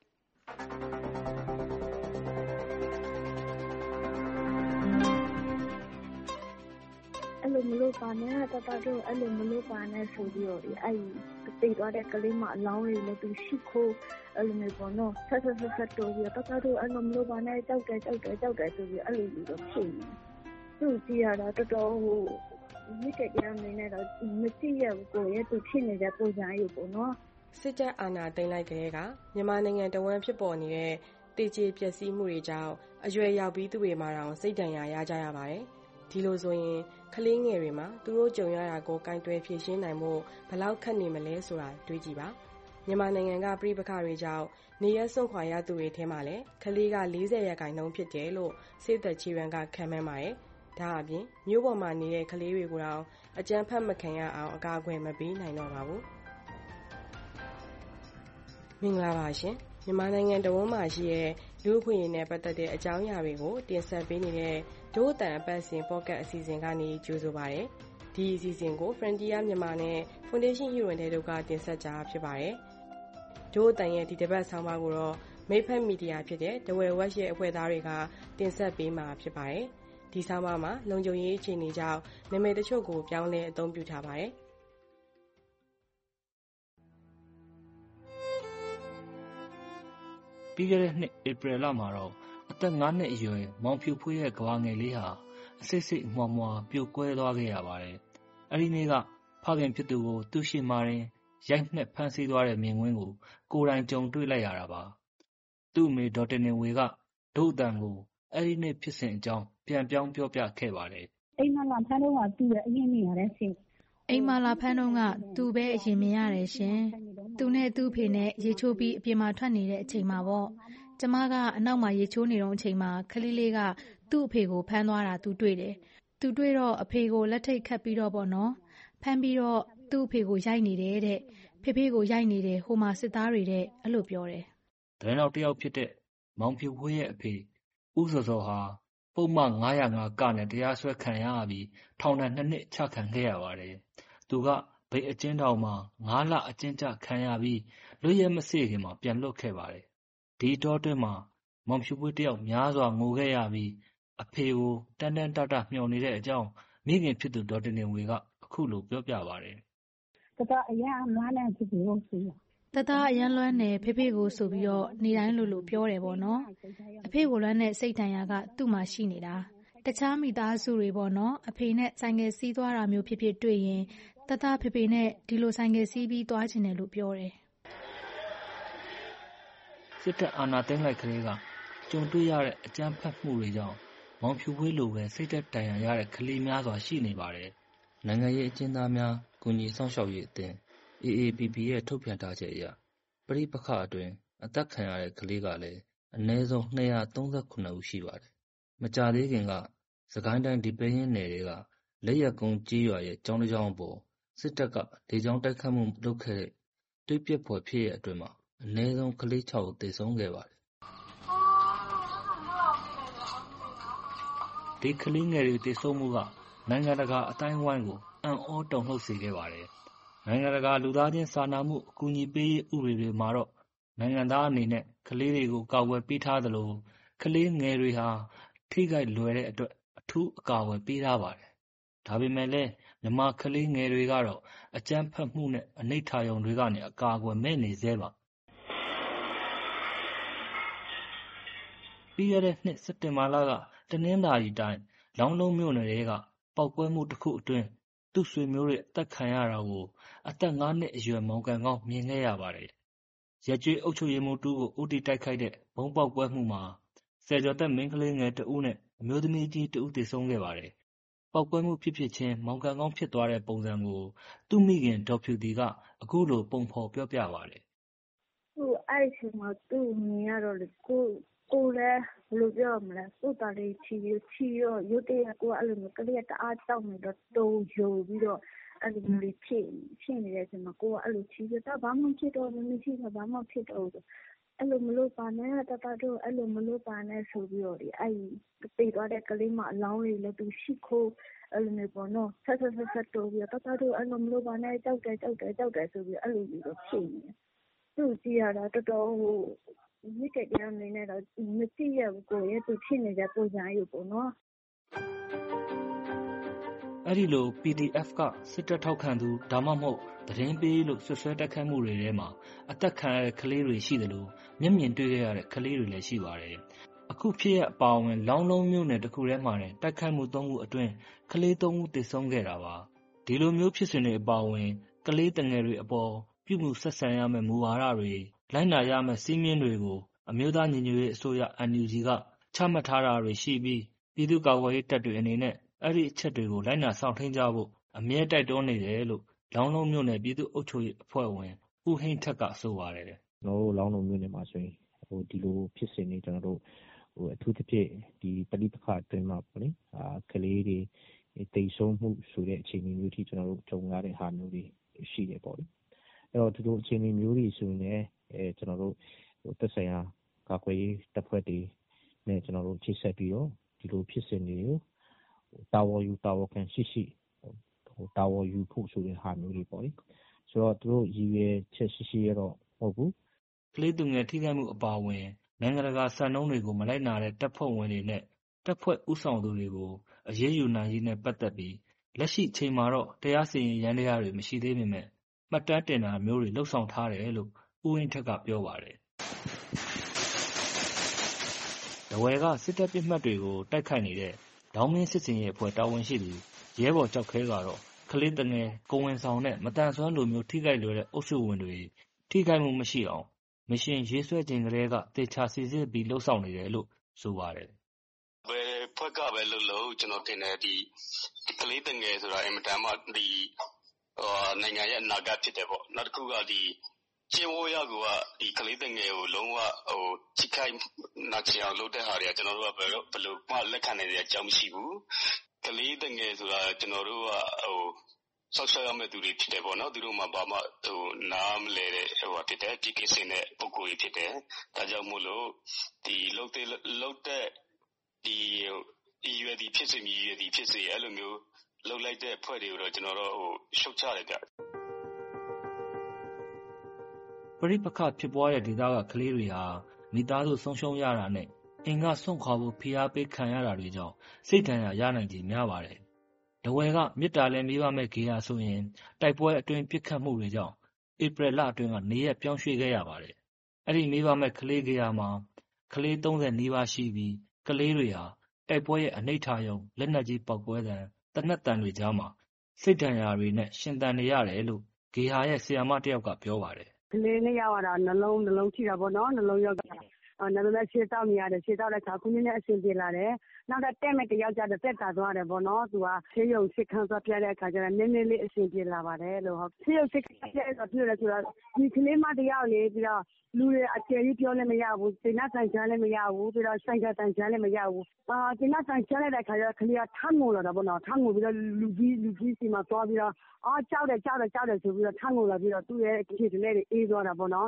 Speaker 14: အဲ့လိုမလို့ပါနဲ့တတတို့အဲ့လိုမလို့ပါနဲ့ဆိုပြီးတော့အဲ့တိတ်သွားတဲ့ကလေးမအလောင်းတွေလည်းသူရှိခိုးအဲ့လိုမျိုးပေါ့နော်ဆက်ဆက်ဆက်ဆက်တို့ပြီးတတတို့အဲ့လိုမလို့ပါနဲ့ကြောက်တယ်ကြောက်တယ်ကြောက်တယ်ဆိုပြီးအဲ့လိုမျိုးတော့ဖြစ်နေသူကြည့်ရတာတော်တော်ဟိုမိကကြမ်းနေတော့မကြည့်ရဘူးကိုရဲ့သူဖြစ်နေတဲ့ပုံစံရုပ်ပေါ့နော်
Speaker 15: စစ်တပ်အာဏာသိမ်းလိုက်ကလေးကမြန်မာနိုင်ငံတဝန်းဖြစ်ပေါ်နေတဲ့တေကျေပျက်စီးမှုတွေကြောင့်အရွယ်ရောက်ပြီးသူတွေမှာတော့စိတ်ဒဏ်ရာရကြရပါတယ်ဒီလိုဆိုရင်ကလေးငယ်တွေမှာသူတို့ကြုံရတာကိုကင်တွယ်ဖြေရှင်းနိုင်ဖို့ဘယ်လောက်ခက်နေမလဲဆိုတာတွေးကြည့်ပါမြန်မာနိုင်ငံကပြည်ပခါတွေကြောင့်နေရစွန့်ခွာရသူတွေထဲမှာလည်းကလေးက၄၀ရာခိုင်နှုန်းဖြစ်တယ်လို့စေသက်ချီရန်ကခန့်မှန်းပါတယ်ဒါအပြင်မြို့ပေါ်မှာနေတဲ့ကလေးတွေကိုတော့အကြမ်းဖက်မခံရအောင်အကာအကွယ်မပေးနိုင်တော့ပါဘူးမင်္ဂလာပါရှင်မြန်မာနိုင်ငံတဝန်းမှာရှိတဲ့လူ့အခွင့်အရေးနဲ့ပတ်သက်တဲ့အကြောင်းအရာတွေကိုတင်ဆက်ပေးနေတဲ့ဒို့အတန်အပတ်စဉ်ပေါ့ကတ်အစီအစဉ်ကနေကြိုဆိုပါရစေ။ဒီအစီအစဉ်ကို Frontier မြန်မာနဲ့ Foundation Human တို့ကတင်ဆက်ကြဖြစ်ပါတယ်။ဒို့အတန်ရဲ့ဒီတစ်ပတ်ဆောင်းပါးကိုတော့မိတ်ဖက်မီဒီယာဖြစ်တဲ့ The Well Watch ရဲ့အဖွဲ့သားတွေကတင်ဆက်ပေးမှာဖြစ်ပါတယ်။ဒီဆောင်းပါးမှာလုံခြုံရေးအခြေအနေကြောင့်နာမည်တချို့ကိုပြောင်းလဲအသုံးပြုထားပါတယ်။
Speaker 16: ပြီးခဲ့တဲ့နှစ်ဧပြီလမှာတော့အသက်ငါးနှစ်အရွယ်မောင်ဖြူဖွေးရဲ့ကဘာငယ်လေးဟာအစိတ်စိတ်မွှားမွှားပြိုကွဲသွားခဲ့ရပါတယ်။အဲဒီနေ့ကဖခင်ဖြစ်သူကိုသူ့ရှိမှရင်ရိုက်နှက်ဖမ်းဆီးသွားတဲ့မြင်ကွင်းကိုကိုယ်တိုင်ကြုံတွေ့လိုက်ရတာပါ။သူ့အမေဒေါ်တင်နေဝေကဒို့အတန်ကိုအဲဒီနေ့ဖြစ်စဉ်အကြောင်းပြန်ပြောင်းပြောပြခဲ့ပါတယ်
Speaker 14: ။အိမ်မှာလာဖမ်းတော့ကသူ့ရဲ့အရင်မြင်ရတဲ့ရှင်
Speaker 17: ။အိမ်မှာလာဖမ်းတော့ကသူပဲအရင်မြင်ရတယ်ရှင်။သူနဲ့သူ့ဖေနဲ့ရေချိုးပြီးအပြင်မှာထွက်နေတဲ့အချိန်မှာပေါ့။ကျမကအနောက်မှာရေချိုးနေတော့အချိန်မှာခလေးလေးကသူ့အဖေကိုဖမ်းသွားတာသူတွေ့တယ်။သူတွေ့တော့အဖေကိုလက်ထိတ်ခတ်ပြီးတော့ပေါ့နော်။ဖမ်းပြီးတော့သူ့အဖေကိုရိုက်နေတယ်တဲ့။ဖေဖေကိုရိုက်နေတယ်ဟိုမှာစစ်သားတွေတဲ့အဲ့လိုပြောတယ်
Speaker 16: ။သတင်းတော်တယောက်ဖြစ်တဲ့မောင်ဖြူဖွေးရဲ့အဖေဦးစောစောဟာပုဒ်မငါး၀၅ကနဲ့တရားစွဲခံရပြီးထောင်ဒဏ်နှစ်နှစ်ချခံခဲ့ရပါတယ်။သူကဗိတ်အကျဉ်းထောင်မှာငါးလအကျဉ်းချခံရပြီးလွတ်ရက်မစေ့ခင်မှာပြန်လွတ်ခဲ့ပါတယ်။ဒီတောအတွင်းမှာမောင်ဖြူဖွေးတယောက်များစွာငိုခဲ့ရပြီးအဖေကိုတန်းတန်းတတမျှော်နေတဲ့အကြောင်းမိခင်ဖြစ်သူဒေါ်တင်တင်ဝေကအခုလိုပြောပြပါတယ်
Speaker 14: ။တသားအရန်လွမ်းနေဖြစ်ပြီးလို့ဆိုရ
Speaker 17: တသားအရန်လွမ်းနေဖေဖေကိုဆိုပြီးတော့နေတိုင်းလို့လို့ပြောတယ်ပေါ့နော်။အဖေကိုလွမ်းတဲ့စိတ်တန်ရာကသူ့မှာရှိနေတာ။တခြားမိသားစုတွေပေါ့နော်အဖေနဲ့ဆိုင်ကယ်စီးသွားတာမျိုးဖြစ်ဖြစ်တွေ့ရင်တသားဖေဖေနဲ့ဒီလိုဆိုင်ကယ်စီးပြီးသွားချင်တယ်လို့ပြောတယ်
Speaker 16: ။စစ်တပ်အာဏာသိမ်းလိုက်ကလေးကကြုံတွေ့ရတဲ့အကြမ်းဖက်မှုတွေကြောင့်မောင်ဖြူဖွေးလိုပဲစိတ်သက်တန်ရာရတဲ့ကလေးများစွာရှိနေပါတယ်။နိုင်ငံရေးအကျဉ်းသားများကူညီစောင့်ရှောက်ရေးအသင်း A A P P ရဲ့ထုတ်ပြန်ထားချက်အရပဋိပက္ခအတွင်းအသက်ခံရတဲ့ကလေးကလည်းအနည်းဆုံးနှစ်ရာသုံးဆယ်ခုနှစ်ဦးရှိပါတယ်။မကြာသေးခင်ကစစ်ကိုင်းတိုင်းဒီပဲယင်းနယ်တွေကလက်ယက်ကုန်းကျေးရွာရဲ့ကျောင်းတစ်ကျောင်းအပေါ်စစ်တပ်ကလေကြောင်းတိုက်ခိုက်မှုလုပ်ခဲ့တဲ့တွေးပစ်ဖွယ်ဖြစ်ရပ်အတွင်းမှာအနည်းဆုံးကလေးခြောက်ဦးသေဆုံးခဲ့ပါတယ်။ဒီကလေးငယ်တွေသေဆုံးမှုကနိုင်ငံတကာအတိုင်းအဝိုင်းကိုအံ့ဩတုန်လှုပ်စေခဲ့ပါတယ်။နိုင်ငံတကာလူသားချင်းစာနာမှုအကူအညီပေးရေးဥပဒေတွေမှာတော့နိုင်ငံသားအနေနဲ့ကလေးတွေကိုကာကွယ်ပေးထားသလိုကလေးငယ်တွေဟာထိခိုက်လွယ်တဲ့အတွက်အထူးအကာအကွယ်ပေးထားပါတယ်။ဒါပေမဲ့လည်းမြန်မာကလေးငယ်တွေကတော့အကြမ်းဖက်မှုနဲ့အနိဋ္ဌာရုံတွေကနေအကာအကွယ်မဲ့နေဆဲပါ။ပြီးခဲ့တဲ့နှစ်စက်တင်ဘာလကတနင်္သာရီတိုင်းလောင်းလုံးမြို့နယ်ထဲကပေါက်ကွဲမှုတစ်ခုအတွင်းသူ့ဆွေမျိုးတွေအသက်ခံရတာကိုအသက်ငါးနှစ်အရွယ်မောင်ကန်ကောင်းမြင်ခဲ့ရပါတယ်။ရက်ကျွေးအုပ်ချုပ်ရေးမှူးတူကိုဦးတည်တိုက်ခိုက်တဲ့ဘုံပေါက်ကွဲမှုမှာဆယ်ကျော်သက်မိန်းကလေးငယ်တဦးနဲ့အမျိုးသမီးကြီးတဦးသေဆုံးခဲ့ပါတယ်။ပေါက်ကွဲမှုဖြစ်ဖြစ်ချင်းမောင်ကန်ကောင်းဖြစ်သွားတဲ့ပုံစံကိုသူ့မိခင်ဒေါ်ဖြူတီကအခုလိုပုံဖော်ပြောပြပါတယ်
Speaker 14: ။သူအဲ့ဒီမှာသူ့မြင်ရတော့လေကိုကိုလည်းဘယ်လိုပြောမလဲသူ့သားလေးချီချီရောရုတ်တရက်ကိုအဲ့လိုမျိုးကလေးတအားတောက်နေတော့တုံယိုပြီးတော့အဲ့လိုမျိုးဖြစ်ဖြစ်နေတဲ့အချိန်မှာကိုကအဲ့လိုချီတော့ဘာမှဖြစ်တော့မရှိတော့ဘာမှဖြစ်တော့အဲ့လိုမလို့ပါနဲ့တတတို့အဲ့လိုမလို့ပါနဲ့ဆိုပြီးတော့ဒီအဲ့တိတ်သွားတဲ့ကလေးမအလောင်းလေးလည်းသူရှိခိုးအဲ့လိုမျိုးပေါ့နော်ဆက်ဆက်ဆက်ဆက်တော့ပြီးတတတို့အဲ့လိုမလို့ပါနဲ့ကြောက်တယ်ကြောက်တယ်ကြောက်တယ်ဆိုပြီးအဲ့လိုမျိုးဖြစ်နေသူကြည့်ရတာတော်တော်ဟိုမြစ်တဲ့အနေနဲ့တော့မကြည့်ရဘူးကိုရဲ့သူဖြစ်နေတဲ့ပုံစံယူပေါ့နော်
Speaker 16: အဲ့ဒီလို P D F ကစစ်တပ်ထောက်ခံသူဒါမှမဟုတ်သတင်းပေးလို့ဆွဆွဲတက်ခတ်မှုတွေထဲမှာအသက်ခံရတဲ့ကလေးတွေရှိသလိုမျက်မြင်တွေ့ခဲ့ရတဲ့ကလေးတွေလည်းရှိပါတယ်။အခုဖြစ်ရအပါအဝင်လောင်းလုံးမျိုးနယ်တစ်ခုထဲမှာနဲ့တိုက်ခိုက်မှုသုံးခုအတွင်းကလေးသုံးဦးသေဆုံးခဲ့တာပါ။ဒီလိုမျိုးဖြစ်စဉ်တွေအပါအဝင်ကလေးတငယ်တွေအပေါ်ပြုမှုဆက်ဆံရမယ့်မူဝါဒတွေလိုက်နာရမယ့်စည်းမျဉ်းတွေကိုအမျိုးသားညီညွတ်ရေးအစိုးရ N U G ကချမှတ်ထားတာတွေရှိပြီးပြည်သူ့ကာကွယ်ရေးတပ်တွေအနေနဲ့အဲ့ဒီအချက်တွေကိုလိုက်နာဆောင်ထိန်းကြဖို့အမြဲတိုက်တွန်းနေတယ်လို့လောင်းလုံးမြို့နယ်ပြည်သူ့အုပ်ချုပ်ရေးအဖွဲ့ဝင်ဦးဟိန်းထက်ကဆိုပါတယ်
Speaker 18: ။ကျွန်တော်တို့လောင်းလုံးမြို့နယ်မှာဆိုရင်ဟိုဒီလိုဖြစ်စဉ်တွေကျွန်တော်တို့ဟိုအထူးသဖြင့်ဒီပဋိပက္ခအတွင်းမှာပေါ့လေအာကလေးတွေတိတ်ဆုံးမှုဆိုတဲ့အခြေအနေမျိုးထိကျွန်တော်တို့ကြုံရတဲ့ဟာမျိုးတွေရှိတယ်ပေါ့လေ။အဲ့တော့ဒီလိုအခြေအနေမျိုးတွေဆိုရင်လည်းအဲကျွန်တော်တို့သက်ဆိုင်ရာကာကွယ်ရေးတပ်ဖွဲ့တွေနဲ့ကျွန်တော်တို့ချိတ်ဆက်ပြီးတော့ဒီလိုဖြစ်စဉ်တွေကိုတာဝန်ယူတာဝန်ခံရှိရှိဟိုတာဝန်ယူဖို့ဆိုတဲ့ဟာမျိုးတွေပေါ့လေဆိုတော့သူတို့ရည်ရွယ်ချက်ရှိရှိရတော့မဟုတ်ဘူး
Speaker 16: ကလေးသူငယ်ထိခိုက်မှုအပါအဝင်နိုင်ငံတကာစံနှုန်းတွေကိုမလိုက်နာတဲ့တပ်ဖွဲ့ဝင်တွေနဲ့တပ်ဖွဲ့ဥဆောင်သူတွေကိုအရေးယူနိုင်ရေးနဲ့ပတ်သက်ပြီးလက်ရှိချိန်မှာတော့တရားစီရင်ရန်တရားတွေမရှိသေးပေမဲ့မှတ်တမ်းတင်တာမျိုးတွေလှုပ်ဆောင်ထားတယ်လို့ဦးဝင်းထက်ကပြောပါတယ်။တဝဲကစစ်တပ်ပစ်မှတ်တွေကိုတိုက်ခိုက်နေတဲ့ဒေါင်းမင်းစစ်စင်ရဲ့အဖွဲ့တာဝန်ရှိသူရဲဘော်ကြောက်ခဲကတော့ကလေးတငယ်ကိုဝင်ဆောင်နဲ့မတန်ဆွမ်းလိုမျိုးထိခိုက်လွယ်တဲ့အုပ်စုဝင်တွေထိခိုက်မှုမရှိအောင်မရှင်ရေးဆွဲခြင်းကလေးကတေချာစီစစ်ပြီးလှုပ်ဆောင်နေတယ်လို့ဆိုပါတယ်
Speaker 4: ။ဘယ်ဖွဲ့ကပဲလို့လို့ကျွန်တော်တင်တယ်ဒီကလေးတငယ်ဆိုတာအင်မတန်မှဒီဟိုနိုင်ငံရဲ့အနာဂတ်ဖြစ်တယ်ပေါ့။နောက်တစ်ခုကဒီကျင်းဝရကဒီကလေးတငယ်ကိုလုံးဝဟိုချိခိုက်နာချအောင်လုပ်တဲ့ဟာတွေကကျွန်တော်တို့ကဘယ်လိုဘယ်လိုမှလက်ခံနိုင်တဲ့အကြောင်းမရှိဘူး။ကလေးတငယ်ဆိုတာကျွန်တော်တို့ကဟိုဆောက်ရှောက်ရမယ့်သူတွေဖြစ်တယ်ပေါ့နော်သူတို့မှဘာမှဟိုနားမလဲတဲ့ဟိုဖြစ်တယ်ဒီကိစ္စနဲ့ပုံကိုယ်ဖြစ်တယ်ဒါကြောင့်မို့လို့ဒီလုတ်တဲ့လုတ်တဲ့ဒီ ရွယ်ဒီဖြစ်စေမြည်ဒီဖြစ်စေအဲ့လိုမျိုးလှုပ်လိုက်တဲ့ဖွဲ့တွေကိုတော့ကျွန်တော်တို့ဟိုရှုတ်ချလိုက်ကြ
Speaker 16: ပရိပခဖြစ်ပွားတဲ့ဒေသကကလေးတွေဟာမိသားစုဆုံးရှုံးရတာနဲ့အင်ကဆွန့်ခွာဖို့ဖိအားပေးခံရတာတွေကြောင့်စိတ်ဒဏ်ရာရနိုင်ခြင်းများပါတယ်။တဝဲကမြစ်တာလဲမိဘမဲ့ဂေဟာဆိုရင်တိုက်ပွဲအတွင်းပစ်ခတ်မှုတွေကြောင့်ဧပြီလအတွင်းကနေရက်ပြောင်းရွှေ့ခဲ့ရပါတယ်။အဲ့ဒီမိဘမဲ့ကလေးဂေဟာမှာကလေးသုံးဆယ်နီးပါးရှိပြီးကလေးတွေဟာတိုက်ပွဲရဲ့အနှိဋ္ဌာယုံလက်နက်ကြီးပောက်ကွဲသံတနက်တန်တွေကြားမှာစိတ်ဒဏ်ရာတွေနဲ့ရှင်သန်နေရတယ်လို့ဂေဟာရဲ့ဆရာမတယောက်ကပြောပါတယ်
Speaker 19: ကလေးနှစ်ယောက်ကတော့နှလုံးနှလုံးထိတာပေါ့နော်နှလုံးရောဂါနာမည်ရှေ့တောက်နေရတယ်ရှေ့တောက်တဲ့ခါခုနည်းနဲ့အဆင်ပြေလာတယ်နောက်တော့တက်မဲ့တယောက်ကြတော့တက်တာသွားတယ်ပေါ့နော်သူကဆေးရုံစစ်ခန်းသွားပြတဲ့အခါကျတော့နည်းနည်းလေးအဆင်ပြေလာပါတယ်လို့ဟုတ်ဆေးရုံစစ်ခန်းပြတဲ့ဆိုပြတယ်ဆိုတော့ဒီကလေးမတယောက်လေးပြီးတော့လူတွေအကျယ်ကြီးပြောလည်းမရဘူးစိတ်ဆိုင်ချမ်းလည်းမရဘူးပြီးတော့ဆိုင်ကတန်ချမ်းလည်းမရဘူးအာစိတ်ဆိုင်ချမ်းတဲ့ခါကျတော့ကလေးကထမ်းငိုလာတာပေါ့နော်ထမ်းငိုပြီးတော့လူကြီးလူကြီးစီမှာသွားပြီးတော့အာကြောက်တယ်ကြောက်တယ်ကြောက်တယ်ဆိုပြီးတော့ထမ်းငိုလာပြီးတော့သူ့ရဲ့အခြေအနေတွေအေးသွားတာပေါ့နော်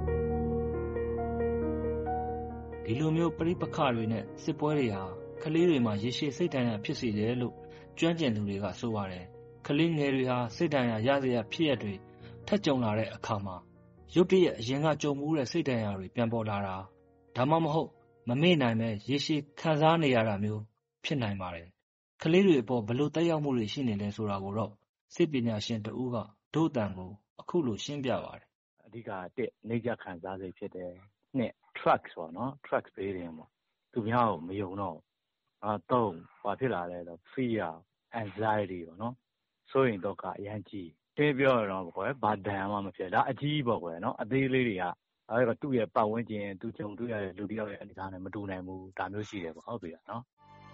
Speaker 16: ဒီလိုမျိုးပရိပခတွေနဲ့စစ်ပွဲတွေဟာကလေးတွေမှာရေရှည်စိတ်ဒဏ်ရာဖြစ်စေတယ်လို့ကျွမ်းကျင်သူတွေကဆိုပါတယ်။ကလေးငယ်တွေဟာစိတ်ဒဏ်ရာရစေရဖြစ်ရတွေထပ်ကြုံလာတဲ့အခါမှာရုတ်တရက်အရင်ကကြုံမှုတဲ့စိတ်ဒဏ်ရာတွေပြန်ပေါ်လာတာဒါမှမဟုတ်မမေ့နိုင်ပဲရေရှည်ခံစားနေရတာမျိုးဖြစ်နိုင်ပါတယ်။ကလေးတွေအပေါ်ဘယ်လိုတက်ရောက်မှုတွေရှိနေလဲဆိုတာကိုတော့စိတ်ပညာရှင်တဦးကဒုအတန်ကိုအခုလိုရှင်းပြပါတယ်
Speaker 20: ။အဓိကတစ်နေကြခံစားစိတ်ဖြစ်တယ်။နှစ် trucks ပေါ့နော် trucks ပေးတယ်ပေါ့သူများကိုမယုံတော့အာတော့ဘာဖြစ်လာလဲတော့ fear anxiety ပေါ့နော်ဆိုရင်တော့ကအရင်ကြီးတင်းပြောရတော့ကွယ်ဘာဒဏ်မှမဖြစ်ဒါအကြီးပေါ့ကွယ်နော်အသေးလေးတွေကအဲ့တော့သူ့ရဲ့ပတ်ဝန်းကျင်သူ့ကြုံတွေ့ရတဲ့လူတယောက်ရဲ့အနေအထားနဲ့မတူနိုင်ဘူးဒါမျိုးရှိတယ်ပေါ့ဟုတ်ပြီနော်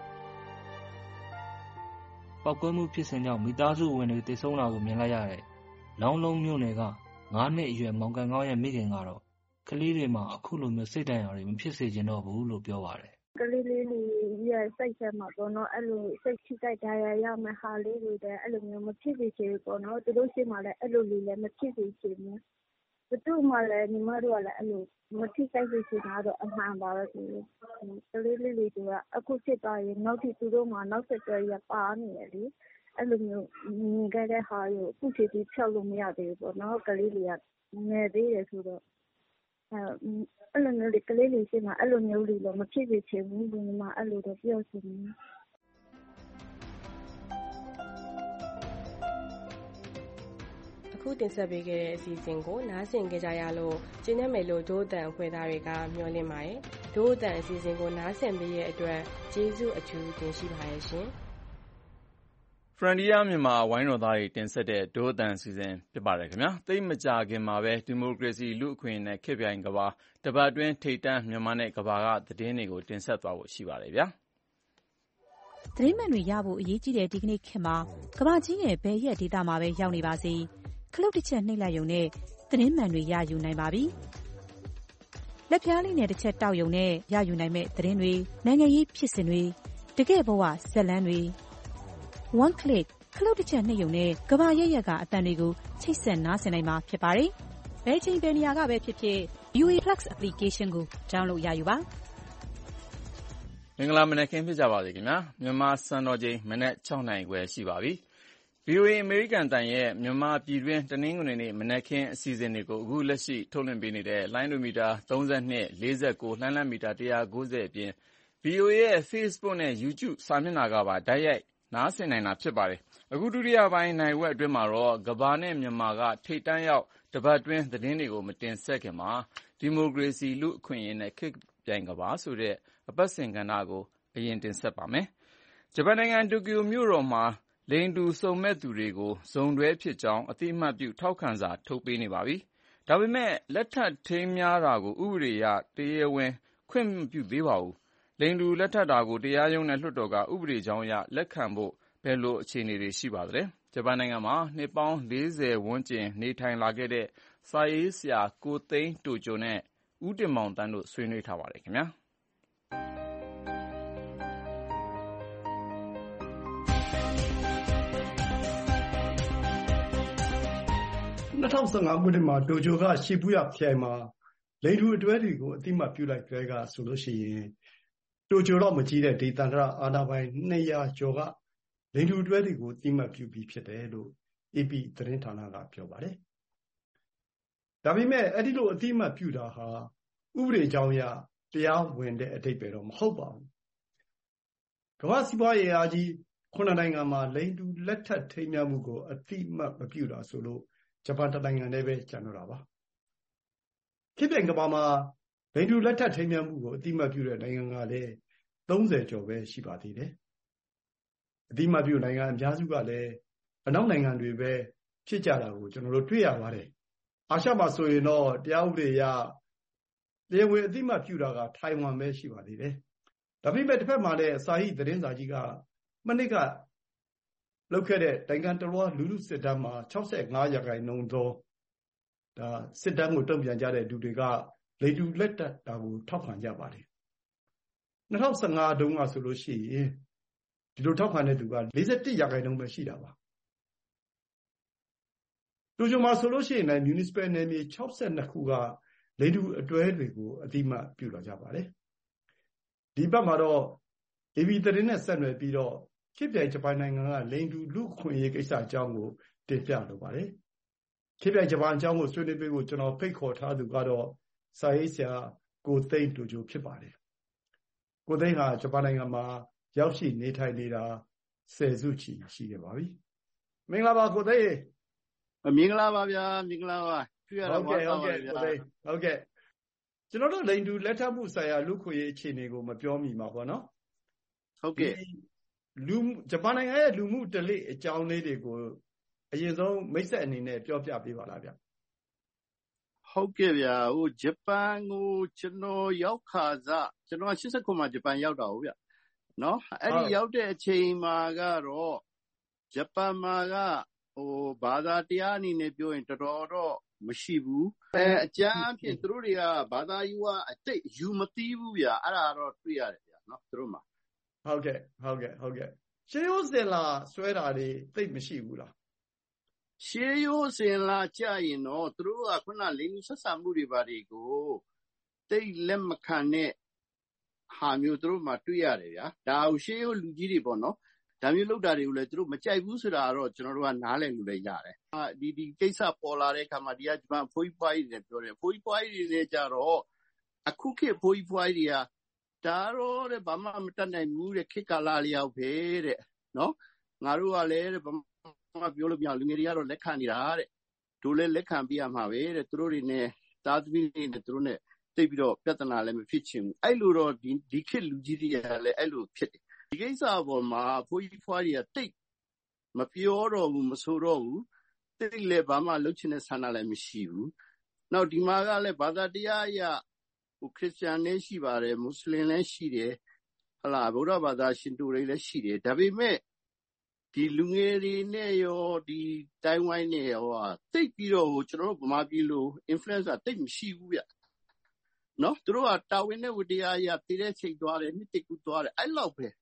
Speaker 16: ပောက်ကွဲမှုဖြစ်စဉ်ကြောင့်မိသားစုဝင်တွေတည်ဆုံးတာကိုမြင်လိုက်ရတဲ့လောင်းလုံးမြို့နယ်ကငါးနှစ်အရွယ်မောင်ကန်ကောင်းရဲ့မိခင်ကတော့ကလေးတွေမှာအခုလိုမျိုးစိတ်ဒဏ်ရာတွေမဖြစ်စေချင်တော့ဘူးလို့ပြောပါတယ်
Speaker 14: ကလေးလေးတွေရဲ့စိတ်ထဲမှာပေါ့နော်အဲ့လိုစိတ်ချိစိတ်တရားရမယ်ဟာလေးတွေတဲ့အဲ့လိုမျိုးမဖြစ်စေချင်ဘူးပေါ့နော်သူတို့ရှိမှလည်းအဲ့လိုလေးလည်းမဖြစ်စေချင်ဘူးဘယ်သူမှလည်းညီမတို့ကလည်းအဲ့လိုမဖြစ်စိတ်စေချင်တာတော့အမှန်ပါပဲဒီကလေးလေးတွေကအခုဖြစ်သွားရင်နောက်ထပ်သူတို့မှနောက်ဆက်တွဲရပါနေတယ်လေအဲ့လိုမျိုးမြင်ခဲ့တဲ့ဟာကိုအခုချိန်ထိဖြောက်လို့မရသေးဘူးပေါ့နော်ကလေးတွေကငယ်သေးတယ်ဆိုတော့အဲ့လိုမျိုးကလေးလေးရှိမှအဲ့လိုမျိုးလေးတော့မဖြစ်စေချင်ဘူးဒီမှာအဲ့လိုတော့ပြောချင်တယ်
Speaker 15: အခုတင်ဆက်ပေးခဲ့တဲ့အစီအစဉ်ကိုနားဆင်ကြကြရလို့ကျင်းနေမယ်လို့ဒို့အတန်အဖွဲ့သားတွေကမျှော်လင့်ပါတယ်ဒို့အတန်အစီအစဉ်ကိုနားဆင်ပေးရဲ့အတွက်ကျေးဇူးအထူးတင်ရှိပါရဲ့ရှင်
Speaker 2: Frontier မြန်မာဝိုင်းတော်သားတွေတင်ဆက်တဲ့ဒို့အတန်အစီအစဉ်ဖြစ်ပါတယ်ခင်ဗျာသိမကြခင်မှာပဲဒီမိုကရေစီလူ့အခွင့်အရေးနဲ့ခေတ်ပြိုင်ကဘာတပတ်တွင်းထိပ်တန်းမြန်မာနဲ့ကဘာကသတင်းတွေကိုတင်ဆက်သွားဖို့ရှိပါတယ်ဗျာ
Speaker 21: သတင်းမှန်တွေရဖို့အရေးကြီးတဲ့ဒီကနေ့ခေတ်မှာကဘာကြီးရဲ့ဘယ်ရက်ဒေတာမှာပဲရောက်နေပါစေခလုတ်တစ်ချက်နှိပ်လိုက်ရုံနဲ့သတင်းမှန်တွေရယူနိုင်ပါပြီလက်ပြားလေးနဲ့တစ်ချက်တောက်ရုံနဲ့ရယူနိုင်မဲ့သတင်းတွေနိုင်ငံရေးဖြစ်စဉ်တွေတကယ့်ဘဝဇက်လန်းတွေ one click ခလုတ်တစ်ချက်နှိပ်ရုံနဲ့ကဘာရက်ရက်ကအတန်တွေကိုချိတ်ဆက်နားဆင်နိုင်မှာဖြစ်ပါတယ်။ဘယ်ချိန်ဘယ်နေရာကပဲဖြစ်ဖြစ်ဗီအိုအေ Plus application ကို download ရယူပါ
Speaker 2: မင်္ဂလာမနက်ခင်းဖြစ်ကြပါစေခင်ဗျာမြန်မာစံတော်ချိန်မနက်၆နာရီခွဲရှိပါပြီ ဗီအိုအေ အမေရိကန်တန်ရဲ့မြန်မာပြည်တွင်းတနင်္ဂနွေနေ့မနက်ခင်းအစီအစဉ်တွေကိုအခုလက်ရှိထုတ်လွှင့်ပေးနေတဲ့လိုင်းဒိုမီတာသုံး၂ ၄၉လှမ်းလမ်းမီတာ၁၉၀အပြင် ဗီအိုအေ ရဲ့ Facebook နဲ့ YouTube စာမျက်နှာကပါတိုက်ရိုက်နားဆင်နိုင်တာဖြစ်ပါတယ်အခုဒုတိယပိုင်းနိုင်ဝက်အတွင်းမှာတော့ကဘာနဲ့မြန်မာကထိပ်တန်းရောက်တပတ်တွင်းသတင်းတွေကိုမတင်ဆက်ခင်မှာဒီမိုကရေစီလူ့အခွင့်အရေးနဲ့ခေတ်ပြိုင်ကဘာဆိုတဲ့အပတ်စဉ်ကဏ္ဍကိုအရင်တင်ဆက်ပါမယ်ဂျပန်နိုင်ငံတိုကျိုမြို့တော်မှာလိင်တူစုံမက်သူတွေကိုဇုံတွဲဖြစ်ကြောင်းအသိအမှတ်ပြုထောက်ခံစာထုတ်ပေးနေပါပြီဒါပေမဲ့လက်ထပ်ထိမ်းများတာကိုဥပဒေအရတရားဝင်ခွင့်မပြုသေးပါဘူးလိင်တူလက်ထပ်တာကိုတရားရုံးနဲ့လွှတ်တော်ကဥပဒေကြောင်းအရလက်ခံဖို့ဘယ်လိုအခြေအနေတွေရှိပါသလဲဂျပန်နိုင်ငံမှာနှစ်ပေါင်း၄၀ဝန်းကျင်နေထိုင်လာခဲ့တဲ့စာရေးဆရာကိုသိန်းတိုကျိုနဲ့ဦးတင်မောင်သန်းတို့ဆွေးနွေးထားပါတယ်ခင်ဗျာ
Speaker 1: ၂၀၁၅ခုနှစ်မှာတိုကျိုကရှီဘူယာခရိုင်မှာလိင်တူအတွဲတွေကိုအသိအမှတ်ပြုလိုက်ကလေးကဆိုလို့ရှိရင်တိုကျိုတော့မကြီးတဲ့ဒေသန္တရအာဏာပိုင်နှစ်ရာကျော်ကလိင်တူအတွဲတွေကိုအသိအမှတ်ပြုပြီးဖြစ်တယ်လို့ အေပီ သတင်းဌာနကပြောပါတယ်။ဒါပေမဲ့အဲ့ဒီလိုအသိအမှတ်ပြုတာဟာဥပဒေကြောင်းအရတရားဝင်တဲ့အဓိပ္ပာယ်တော့မဟုတ်ပါဘူး။ကမ္ဘာစီးပွားရေးအားကြီးခုနှစ်နိုင်ငံမှာလိင်တူလက်ထပ်ထိမ်းမြှောက်မှုကိုအသိအမှတ်မပြုတာဆိုလို့ဂျပန်နိုင်ငံနဲ့ပဲကျန်တော့တာပါခေတ်ပြိုင်ကမ္ဘာမှာလိင်တူလက်ထပ်ထိမ်းမြှောက်မှုကိုအတိအမှတ်ပြုတဲ့နိုင်ငံကလည်းသုံးဆယ်ကျော်ပဲရှိပါသေးတယ်အတိအမှတ်ပြုနိုင်ငံအများစုကလည်းအနောက်နိုင်ငံတွေပဲဖြစ်ကြတာကိုကျွန်တော်တို့တွေ့ရပါတယ်အာရှမှာဆိုရင်တော့တရားဥပဒေအရတရားဝင်အတိအမှတ်ပြုတာကထိုင်ဝမ်ပဲရှိပါသေးတယ်ဒါပေမဲ့တစ်ဖက်မှာလည်းအစာဟိသတင်းစာကြီးကမနစ်ကလောက်ခဲ့တဲ့နိုင်ငံတော်လူလူစစ်တမ်းမှာ၆၅ရာခိုင်နှုန်းသောဒါစစ်တမ်းကိုတုံ့ပြန်ကြတဲ့လူတွေကလိင်တူလက်ထပ်တာကိုထောက်ခံကြပါတယ်၂၀၁၅တုန်းကဆိုလို့ရှိရင်ဒီလိုထောက်ခံတဲ့သူက၄၁ရာခိုင်နှုန်းပဲရှိတာပါတိုကျိုမှာဆိုလို့ရှိရင်လည်း municipal နယ်မြေ၆၂ခုကလိင်တူအတွဲတွေကိုအတိအမှတ်ပြုလာကြပါတယ်ဒီဘက်မှာတော့ အေပီ သတင်းနဲ့ဆက်နွယ်ပြီးတော့ခေတ်ပြိုင်ဂျပန်နိုင်ငံကလိင်တူလူ့အခွင့်အရေးကိစ္စအကြောင်းကိုတင်ပြလိုပါတယ်ခေတ်ပြိုင်ဂျပန်အကြောင်းကိုဆွေးနွေးပေးဖို့ကျွန်တော်ဖိတ်ခေါ်ထားသူကတော့စာရေးဆရာကိုသိန်းတိုကျိုဖြစ်ပါတယ်ကိုသိန်းဟာဂျပန်နိုင်ငံမှာရောက်ရှိနေထိုင်နေတာဆယ်စုချီရှိခဲ့ပါပြီမင်္ဂလာပါကိုသိန်း
Speaker 22: မင်္ဂလာပါဗျာမင်္ဂလာပါတွေ့ရတော့
Speaker 1: ဟုတ်ကဲ့ဟုတ်ကဲ့ကိုသိန်းဟုတ်ကဲ့ကျွန်တော်တို့လိင်တူလက်ထပ်မှုဆိုင်ရာလူ့ခွင့်ရေးအခြေအနေကိုမပြောမိပါဘောနော်
Speaker 22: ဟုတ်ကဲ့
Speaker 1: လူဂျပန်နိုင်ငံရဲ့လူမှုဓလေ့အကြောင်းလေးတွေကိုအရင်ဆုံးမိတ်ဆက်အနေနဲ့ပြောပြပေးပါလားဗျ
Speaker 22: ဟုတ်ကဲ့ဗျာဟိုဂျပန်ကိုကျွန်တော်ရောက်ခါစကျွန်တော်၈၉မှာဂျပန်ရောက်တာဟုတ်ဗျနော်အဲ့ဒီရောက်တဲ့အချိန်မှာကတော့ဂျပန်မှာကဟိုဘာသာတရားအနေနဲ့ပြောရင်တော်တော်တော့မရှိဘူးအဲအကျမ်းအဖြစ်သူတို့တွေကဘာသာယူကအတိတ်ယူမသိဘူးဗျအဲ့ဒါတော့တွေ့ရတယ်ဗျနော်သူတို့မှာ
Speaker 1: ဟုတ်ကဲ့ဟုတ်ကဲ့ဟုတ်ကဲ့ရှေးရိုးစင်လာဆွဲတာတွေသိပ်မရှိဘူးလား
Speaker 22: ရှေးရိုးစင်လာကြာရင်တော့သူတို့ကခုနလိင်ဆက်ဆံမှုတွေဘာတွေကိုသိလက်မခံတဲ့ဟာမျိုးသူတို့မှတွေ့ရတယ်ဗျာဒါကိုရှေးရိုးလူကြီးတွေပေါ့နော်ဒါမျိုးလောက်တာတွေကိုလည်းသူတို့မကြိုက်ဘူးဆိုတာတော့ကျွန်တော်တို့ကနားလည်လို့လည်းရတယ်အာဒီဒီကိစ္စပေါ်လာတဲ့အခါမှာဒီကဂျပန်ဖိုးဖွားကြီးတွေပြောတယ်ဖိုးဖွားကြီးတွေကြတော့အခုခေတ်ဖိုးဖွားကြီးတွေကဒါတော့တဲ့ဘာမှမတတ်နိုင်ဘူးတဲ့ခေတ်ကာလလျောက်ပဲတဲ့နော်ငါတို့ကလည်းတဲ့ဘာမှပြောလို့မရလူငယ်တွေကတော့လက်ခံနေတာတဲ့တို့လည်းလက်ခံပြရမှာပဲတဲ့သူတို့တွေနဲ့သားသမီးတွေနဲ့သူတို့နဲ့တိတ်ပြီးတော့ပြဿနာလည်းမဖြစ်ချင်ဘူးအဲ့လိုတော့ဒီဒီခေတ်လူကြီးတွေကလည်းအဲ့လိုဖြစ်တယ်ဒီကိစ္စပေါ်မှာဖိုးကြီးဖွားတွေကတိတ်မပြောတော့ဘူးမဆိုတော့ဘူးတိတ်လည်းဘာမှလုပ်ချင်တဲ့ဆန္ဒလည်းမရှိဘူးနောက်ဒီမှာကလည်းဘာသာတရားအရဟိုခရစ်ယာန်လည်းရှိပါတယ်မွတ်စလင်လည်းရှိတယ်ဟလာဗုဒ္ဓဘာသာရှင်တို့တွေလည်းရှိတယ်ဒါပေမဲ့ဒီလူငယ်တွေနဲ့ရောဒီတိုင်းဝိုင်းနဲ့ရောတိတ်ပြီးတော့ကျွန်တော်တို့ဗမာပြည်လို influencer တိတ်မရှိဘူးဗျနော်သူတို့ကတာဝန်နဲ့ဝတရားအရတည်တဲ့ချိန်သွားတယ်နှစ်တကူသွားတယ်အဲ့လောက်ပဲ